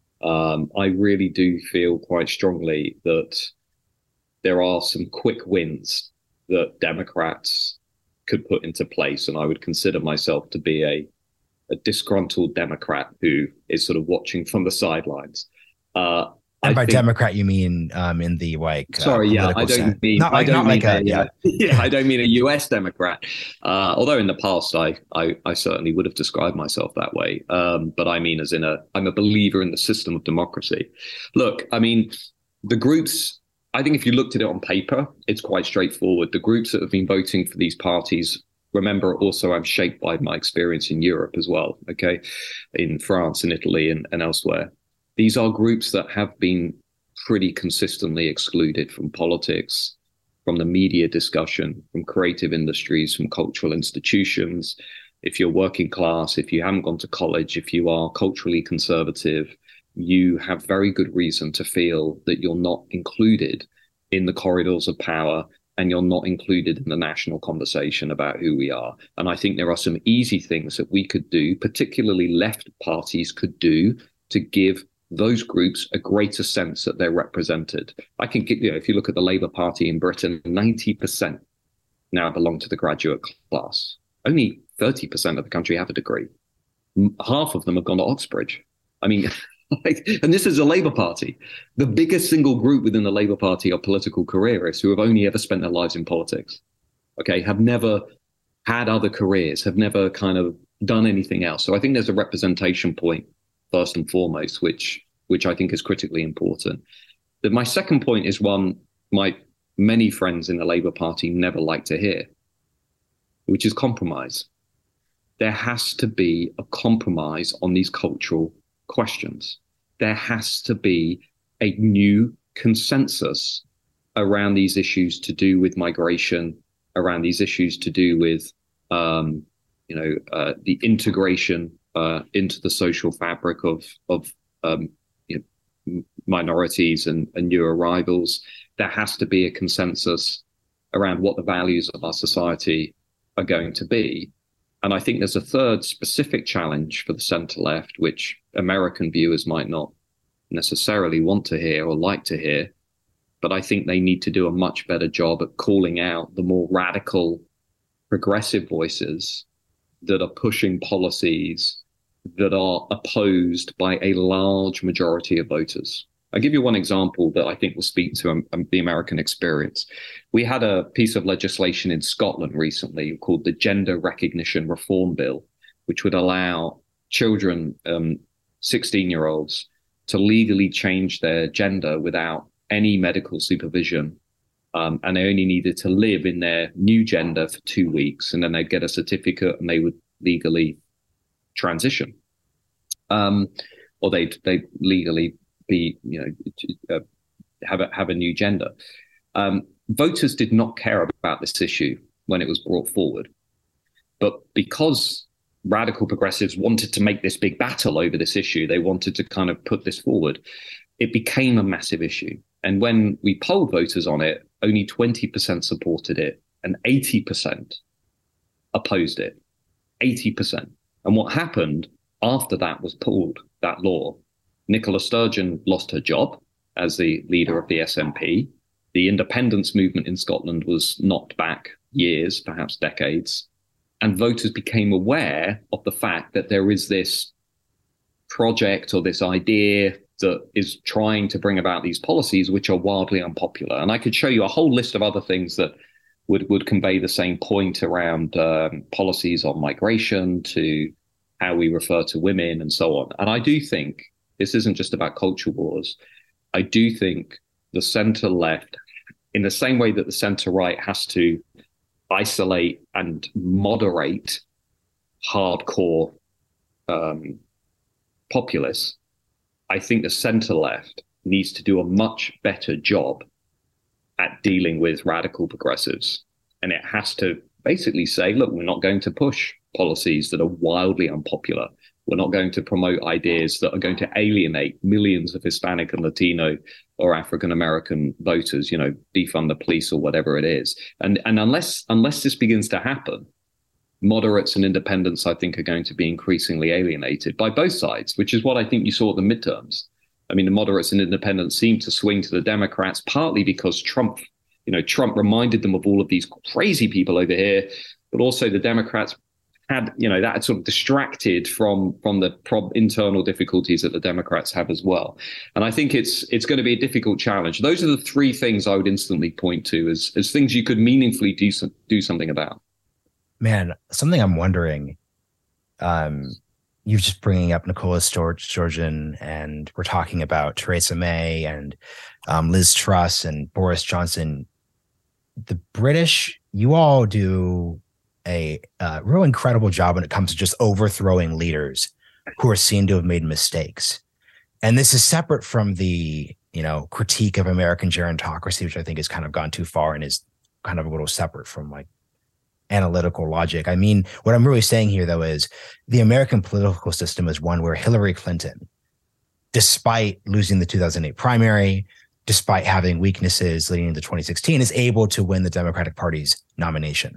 I really do feel quite strongly that there are some quick wins that Democrats could put into place, and I would consider myself to be a disgruntled Democrat who is sort of watching from the sidelines. And by Democrat, you mean in the sorry, I don't mean I don't mean a U.S. Democrat. Although in the past I certainly would have described myself that way. But I mean, I'm a believer in the system of democracy. Look, I mean, the groups. I think if you looked at it on paper, it's quite straightforward. The groups that have been voting for these parties. Remember, also, I'm shaped by my experience in Europe as well. Okay, in France and Italy and elsewhere. These are groups that have been pretty consistently excluded from politics, from the media discussion, from creative industries, from cultural institutions. If you're working class, if you haven't gone to college, if you are culturally conservative, you have very good reason to feel that you're not included in the corridors of power and you're not included in the national conversation about who we are. And I think there are some easy things that we could do, particularly left parties could do, to give those groups a greater sense that they're represented. I can give if you look at the Labour Party in Britain, 90% now belong to the graduate class. Only 30% of the country have a degree. Half of them have gone to Oxbridge. I mean, and this is a Labour Party. The biggest single group within the Labour Party are political careerists who have only ever spent their lives in politics. Okay, have never had other careers, have never kind of done anything else. So I think there's a representation point first and foremost, which I think is critically important. My second point is one my many friends in the Labour Party never like to hear, which is compromise. There has to be a compromise on these cultural questions. There has to be a new consensus around these issues to do with migration, around these issues to do with the integration into the social fabric of minorities and new arrivals. There has to be a consensus around what the values of our society are going to be. And I think there's a third specific challenge for the centre left, which American viewers might not necessarily want to hear or like to hear. But I think they need to do a much better job at calling out the more radical, progressive voices that are pushing policies that are opposed by a large majority of voters. I'll give you one example that I think will speak to the American experience. We had a piece of legislation in Scotland recently called the Gender Recognition Reform Bill, which would allow children, 16-year-olds, to legally change their gender without any medical supervision. And they only needed to live in their new gender for 2 weeks, and then they'd get a certificate and they would legally transition. Or they'd legally be, have a new gender. Voters did not care about this issue when it was brought forward. But because radical progressives wanted to make this big battle over this issue, they wanted to kind of put this forward, it became a massive issue. And when we polled voters on it, only 20% supported it and 80% opposed it. 80%. And what happened after that was pulled, that law, Nicola Sturgeon lost her job as the leader of the SNP. The independence movement in Scotland was knocked back years, perhaps decades. And voters became aware of the fact that there is this project or this idea that is trying to bring about these policies which are wildly unpopular. And I could show you a whole list of other things that would convey the same point around policies on migration, to how we refer to women and so on. And I do think this isn't just about culture wars. I do think the centre left, in the same way that the centre right has to isolate and moderate hardcore populists, I think the centre left needs to do a much better job at dealing with radical progressives. And it has to basically say, look, we're not going to push policies that are wildly unpopular. We're not going to promote ideas that are going to alienate millions of Hispanic and Latino or African American voters, defund the police or whatever it is. And unless this begins to happen, moderates and independents, I think, are going to be increasingly alienated by both sides, which is what I think you saw at the midterms. I mean, the moderates and independents seemed to swing to the Democrats, partly because Trump reminded them of all of these crazy people over here, but also the Democrats had, that had sort of distracted from the internal difficulties that the Democrats have as well. And I think it's going to be a difficult challenge. Those are the three things I would instantly point to as things you could meaningfully do something about. Man, something I'm wondering, you're just bringing up Nicola Sturgeon, and we're talking about Theresa May and Liz Truss and Boris Johnson. The British, you all do a real incredible job when it comes to just overthrowing leaders who are seen to have made mistakes. And this is separate from the, critique of American gerontocracy, which I think has kind of gone too far and is kind of a little separate from like analytical logic. I mean, what I'm really saying here, though, is the American political system is one where Hillary Clinton, despite losing the 2008 primary, despite having weaknesses leading into 2016, is able to win the Democratic Party's nomination.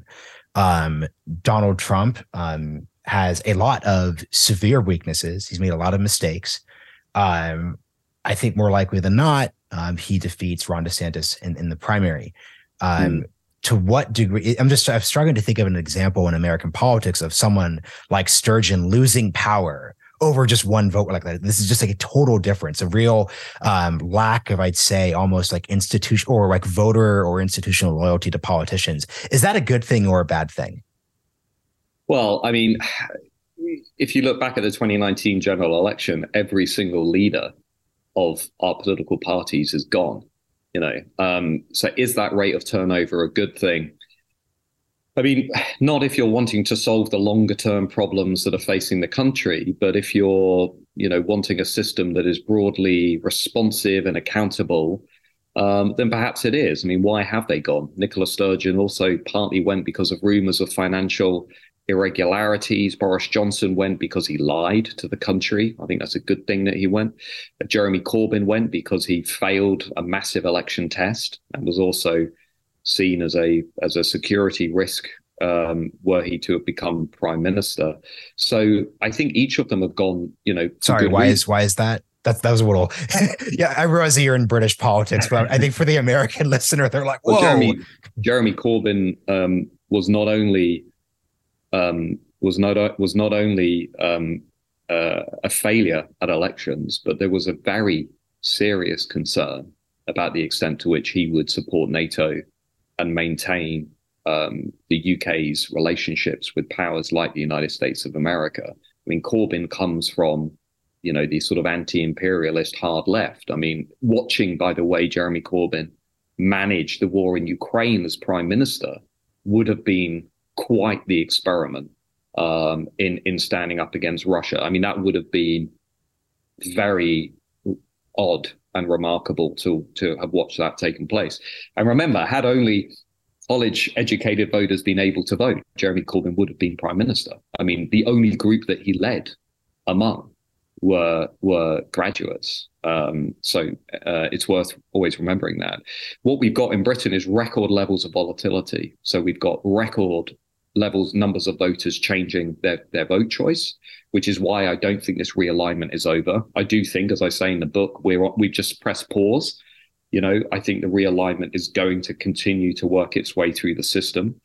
Donald Trump has a lot of severe weaknesses. He's made a lot of mistakes. I think more likely than not, he defeats Ron DeSantis in the primary. To what degree? I'm struggling to think of an example in American politics of someone like Sturgeon losing power over just one vote like that. This is just like a total difference, a real lack of, I'd say, almost like institution or like voter or institutional loyalty to politicians. Is that a good thing or a bad thing? Well, I mean, if you look back at the 2019 general election, every single leader of our political parties is gone. So is that rate of turnover a good thing? I mean, not if you're wanting to solve the longer term problems that are facing the country, but if you're, wanting a system that is broadly responsive and accountable, then perhaps it is. I mean, why have they gone? Nicola Sturgeon also partly went because of rumors of financial irregularities. Boris Johnson went because he lied to the country. I think that's a good thing that he went. Jeremy Corbyn went because he failed a massive election test and was also seen as a security risk were he to have become prime minister. So I think each of them have gone, Sorry, why is that? That was a little, yeah, I realize that you're in British politics, but I think for the American listener, they're like, whoa. Well, Jeremy Corbyn was not only a failure at elections, but there was a very serious concern about the extent to which he would support NATO and maintain the UK's relationships with powers like the United States of America. I mean, Corbyn comes from, the sort of anti-imperialist hard left. I mean, watching, by the way, Jeremy Corbyn manage the war in Ukraine as prime minister would have been quite the experiment in standing up against Russia. I mean, that would have been very odd and remarkable to have watched that taking place. And remember, had only college-educated voters been able to vote, Jeremy Corbyn would have been prime minister. I mean, the only group that he led among were graduates. So it's worth always remembering that. What we've got in Britain is record levels of volatility. So we've got record numbers of voters changing their vote choice, which is why I don't think this realignment is over. I do think, as I say in the book, we've just pressed pause. I think the realignment is going to continue to work its way through the system.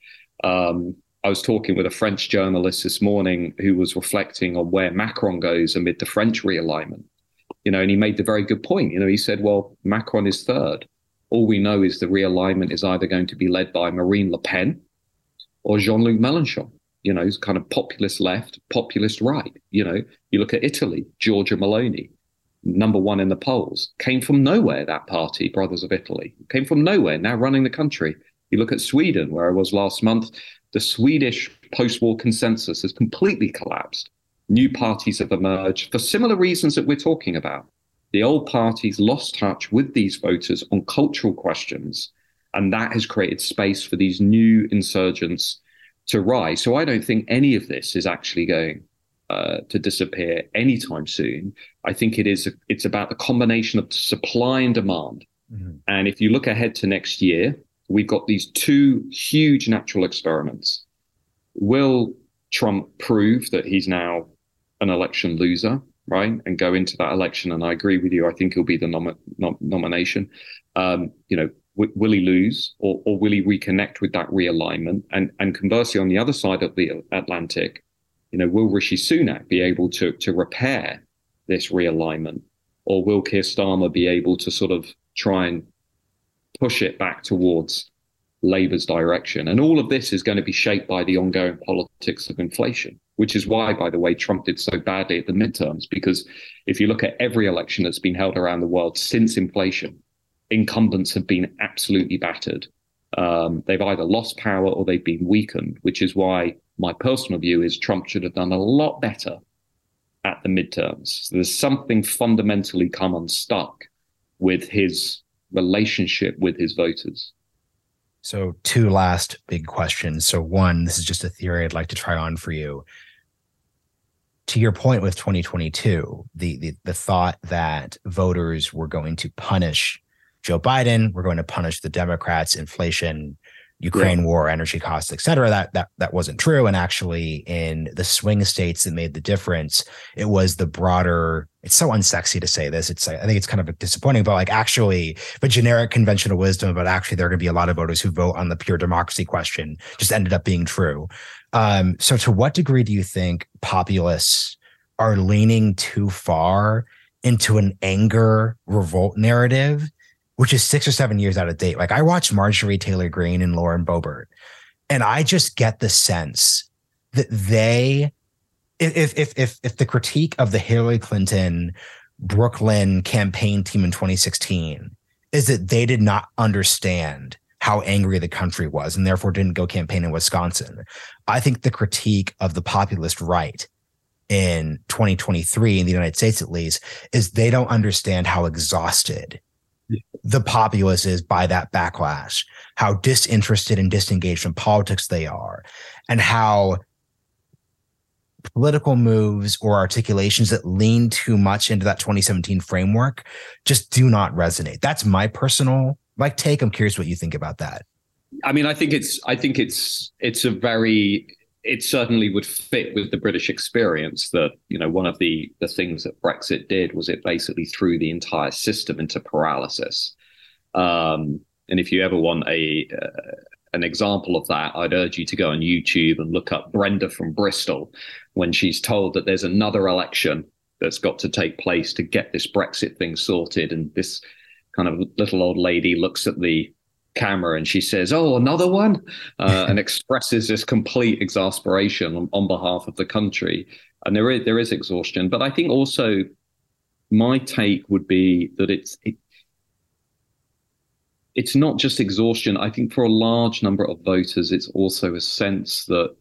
I was talking with a French journalist this morning who was reflecting on where Macron goes amid the French realignment. And he made the very good point. He said, well, Macron is third. All we know is the realignment is either going to be led by Marine Le Pen or Jean-Luc Mélenchon. It's kind of populist left, populist right. You look at Italy, Giorgia Meloni, number one in the polls, came from nowhere, that party, Brothers of Italy, came from nowhere, now running the country. You look at Sweden, where I was last month, the Swedish post-war consensus has completely collapsed. New parties have emerged for similar reasons that we're talking about. The old parties lost touch with these voters on cultural questions, and that has created space for these new insurgents to rise. So I don't think any of this is actually going to disappear anytime soon. I think it's about the combination of supply and demand. Mm-hmm. And if you look ahead to next year, we've got these two huge natural experiments. Will Trump prove that he's now an election loser, right, and go into that election? And I agree with you. I think he'll be the nomination. Will he lose, or will he reconnect with that realignment? And conversely, on the other side of the Atlantic, will Rishi Sunak be able to repair this realignment, or will Keir Starmer be able to sort of try and push it back towards Labour's direction? And all of this is going to be shaped by the ongoing politics of inflation, which is why, by the way, Trump did so badly at the midterms, because if you look at every election that's been held around the world since inflation, incumbents have been absolutely battered. They've either lost power or they've been weakened, which is why my personal view is Trump should have done a lot better at the midterms. So there's something fundamentally come unstuck with his relationship with his voters. So two last big questions. So one, this is just a theory I'd like to try on for you. To your point with 2022, the thought that voters were going to punish Joe Biden, we're going to punish the Democrats, inflation, Ukraine war, energy costs, et cetera, that wasn't true. And actually in the swing states that made the difference, it was the broader, it's so unsexy to say this. I think it's kind of disappointing, but but generic conventional wisdom about actually there are going to be a lot of voters who vote on the pure democracy question just ended up being true. So to what degree do you think populists are leaning too far into an anger revolt narrative, which is 6 or 7 years out of date? Like, I watched Marjorie Taylor Greene and Lauren Boebert, and I just get the sense that if the critique of the Hillary Clinton Brooklyn campaign team in 2016 is that they did not understand how angry the country was and therefore didn't go campaign in Wisconsin, I think the critique of the populist right in 2023 in the United States, at least, is they don't understand how exhausted the populace is by that backlash, how disinterested and disengaged from politics they are, and how political moves or articulations that lean too much into that 2017 framework just do not resonate. That's my personal take. I'm curious what you think about that. I mean, I think it's a very, it certainly would fit with the British experience that, one of the things that Brexit did was it basically threw the entire system into paralysis. And if you ever want an example of that, I'd urge you to go on YouTube and look up Brenda from Bristol when she's told that there's another election that's got to take place to get this Brexit thing sorted. And this kind of little old lady looks at the camera and she says, "Oh, another one," and expresses this complete exasperation on behalf of the country. And there is exhaustion. But I think also my take would be that it's not just exhaustion. I think for a large number of voters, it's also a sense that,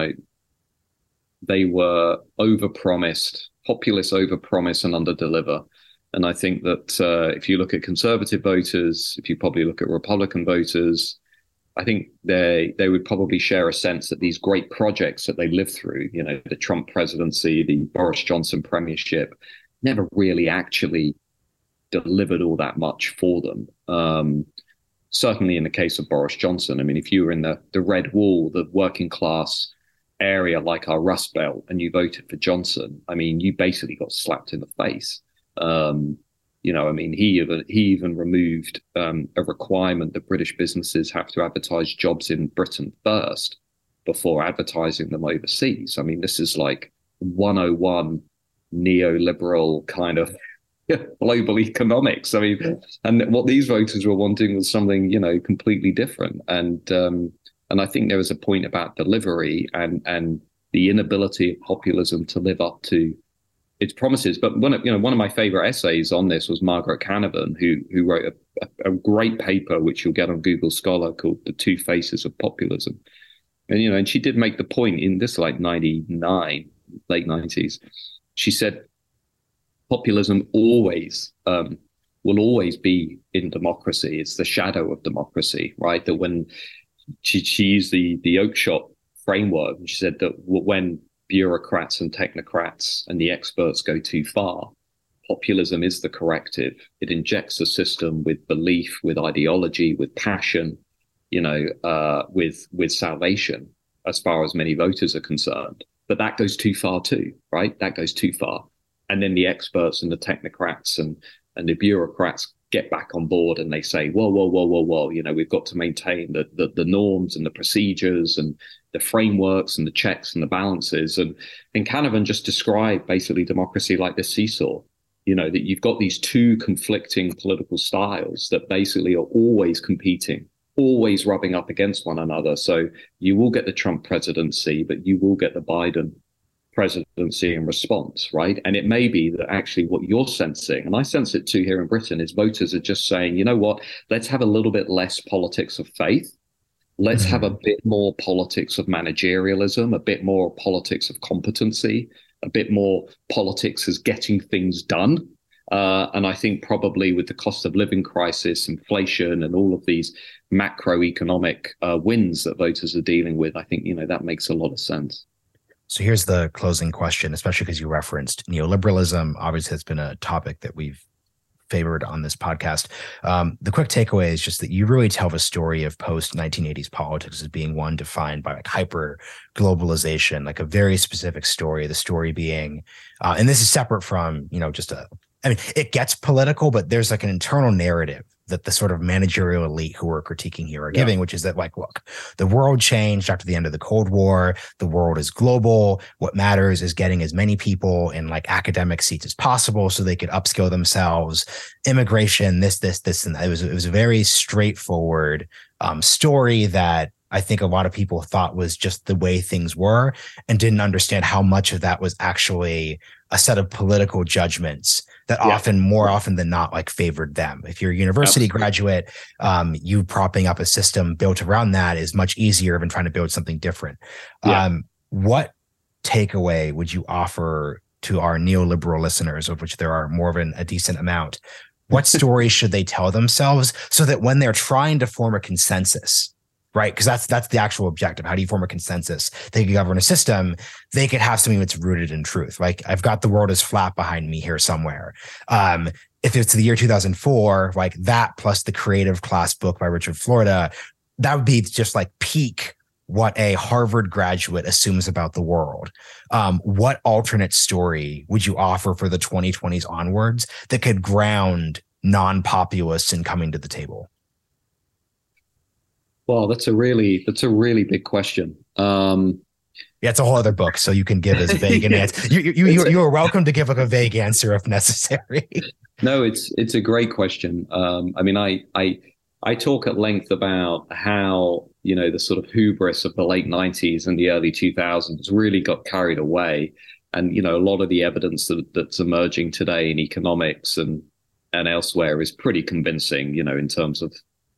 they were overpromised, populists overpromise and underdeliver. And I think that if you look at conservative voters, if you probably look at Republican voters, I think they would probably share a sense that these great projects that they lived through, the Trump presidency, the Boris Johnson premiership, never really actually delivered all that much for them. Certainly in the case of Boris Johnson, I mean, if you were in the Red Wall, the working class area like our Rust Belt, and you voted for Johnson, I mean, you basically got slapped in the face. I mean, he even removed a requirement that British businesses have to advertise jobs in Britain first before advertising them overseas. I mean, this is like 101 neoliberal kind of global economics. I mean, and what these voters were wanting was something, completely different. And I think there was a point about delivery and the inability of populism to live up to its promises. But one of my favorite essays on this was Margaret Canavan, who wrote a great paper, which you'll get on Google Scholar, called "The Two Faces of Populism." And, and she did make the point in this, like 99, late 90s. She said, populism always will always be in democracy. It's the shadow of democracy, right? That when she used the Oakeshott framework, and she said that when bureaucrats and technocrats and the experts go too far, populism is the corrective. It injects the system with belief, with ideology, with passion, with salvation, as far as many voters are concerned. But that goes too far too, right? That goes too far. And then the experts and the technocrats and the bureaucrats get back on board and they say, whoa, we've got to maintain the norms and the procedures and the frameworks and the checks and the balances. And Canavan just described basically democracy like this seesaw, that you've got these two conflicting political styles that basically are always competing, always rubbing up against one another. So you will get the Trump presidency, but you will get the Biden presidency in response, right? And it may be that actually what you're sensing, and I sense it too here in Britain, is voters are just saying, you know what, let's have a little bit less politics of faith. Let's have a bit more politics of managerialism, a bit more politics of competency, a bit more politics as getting things done. And I think probably with the cost of living crisis, inflation, and all of these macroeconomic wins that voters are dealing with, I think, that makes a lot of sense. So here's the closing question, especially because you referenced neoliberalism. Obviously, it's been a topic that we've favored on this podcast. The quick takeaway is just that you really tell the story of post-1980s politics as being one defined by like hyper globalization, like a very specific story, the story being, and this is separate from, it gets political, but there's like an internal narrative that the sort of managerial elite who we're critiquing here are giving, which is that, like, look, the world changed after the end of the Cold War. The world is global. What matters is getting as many people in like academic seats as possible so they could upskill themselves. Immigration, this, and that. It was a very straightforward story that I think a lot of people thought was just the way things were and didn't understand how much of that was actually a set of political judgments that more often than not, like favored them. If you're a university graduate, you propping up a system built around that is much easier than trying to build something different. What takeaway would you offer to our neoliberal listeners, of which there are more than a decent amount? What stories should they tell themselves so that when they're trying to form a consensus, right? Because that's the actual objective. How do you form a consensus? They could govern a system. They could have something that's rooted in truth. Like, I've got The World Is Flat behind me here somewhere. If it's the year 2004, like that plus The Creative Class book by Richard Florida, that would be just like peak what a Harvard graduate assumes about the world. What alternate story would you offer for the 2020s onwards that could ground non-populists in coming to the table? Well, that's a really big question. Yeah, it's a whole other book, so you can give as vague an answer. You are welcome to give like a vague answer if necessary. No, it's a great question. I mean, I talk at length about how, you know, the sort of hubris of the late 90s and the early 2000s really got carried away. And, you know, a lot of the evidence that's emerging today in economics and elsewhere is pretty convincing, you know, in terms of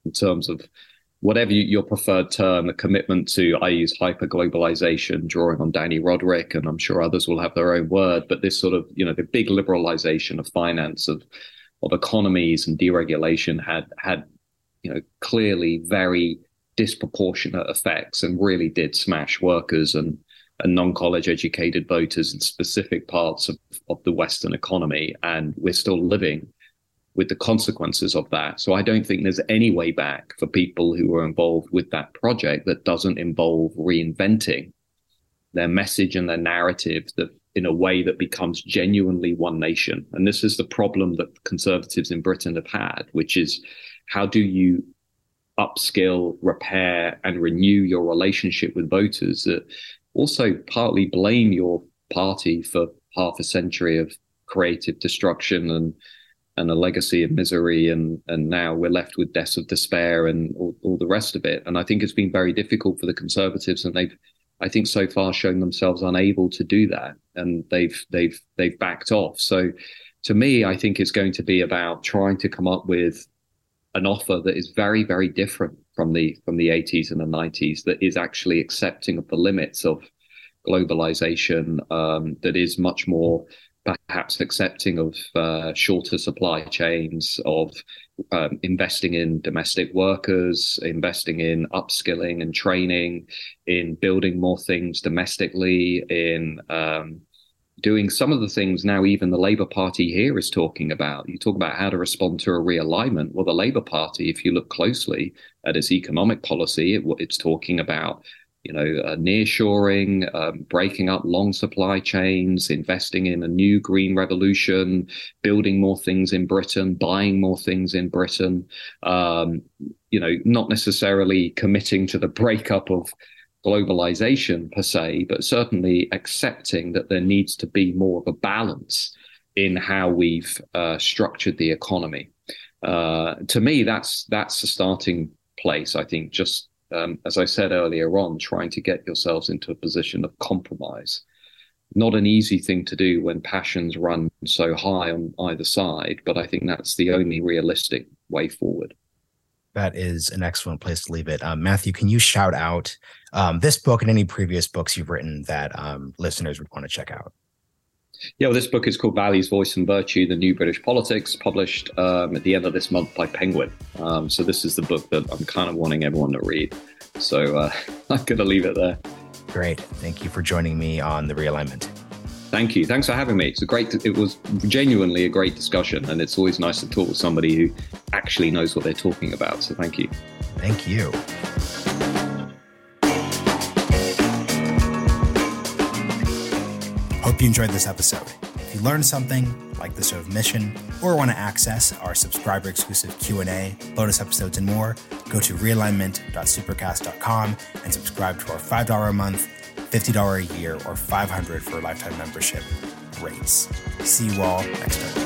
whatever your preferred term, a commitment to, I use hyperglobalization, drawing on Danny Roderick, and I'm sure others will have their own word, but this sort of, you know, the big liberalization of finance, of economies and deregulation had, you know, clearly very disproportionate effects and really did smash workers and non-college educated voters in specific parts of the Western economy. And we're still living with the consequences of that. So I don't think there's any way back for people who were involved with that project that doesn't involve reinventing their message and their narrative that in a way that becomes genuinely one nation. And this is the problem that conservatives in Britain have had, which is how do you upskill, repair, and renew your relationship with voters that also partly blame your party for half a century of creative destruction and a legacy of misery, and now we're left with deaths of despair and all the rest of it. And I think it's been very difficult for the Conservatives, and they've, I think, so far shown themselves unable to do that, and they've backed off. So, to me, I think it's going to be about trying to come up with an offer that is very, very different from the 80s and the 90s, that is actually accepting of the limits of globalization, that is much more perhaps accepting of shorter supply chains, of investing in domestic workers, investing in upskilling and training, in building more things domestically, in doing some of the things now even the Labour Party here is talking about. You talk about how to respond to a realignment. Well, the Labour Party, if you look closely at its economic policy, it's talking about, you know, nearshoring, breaking up long supply chains, investing in a new green revolution, building more things in Britain, buying more things in Britain, you know, not necessarily committing to the breakup of globalization per se, but certainly accepting that there needs to be more of a balance in how we've structured the economy. To me, that's a starting place. I think just as I said earlier on, trying to get yourselves into a position of compromise. Not an easy thing to do when passions run so high on either side, but I think that's the only realistic way forward. That is an excellent place to leave it. Matthew, can you shout out this book and any previous books you've written that listeners would want to check out? Yeah, well, this book is called Values, Voice and Virtue, The New British Politics, published at the end of this month by Penguin. So this is the book that I'm kind of wanting everyone to read. So I'm going to leave it there. Great. Thank you for joining me on The Realignment. Thank you. Thanks for having me. It was genuinely a great discussion, and it's always nice to talk with somebody who actually knows what they're talking about. So thank you. Thank you. Hope you enjoyed this episode. If you learned something, like the show of Mission, or want to access our subscriber-exclusive Q&A, bonus episodes, and more, go to realignment.supercast.com and subscribe to our $5 a month, $50 a year, or $500 for a lifetime membership rates. See you all next time.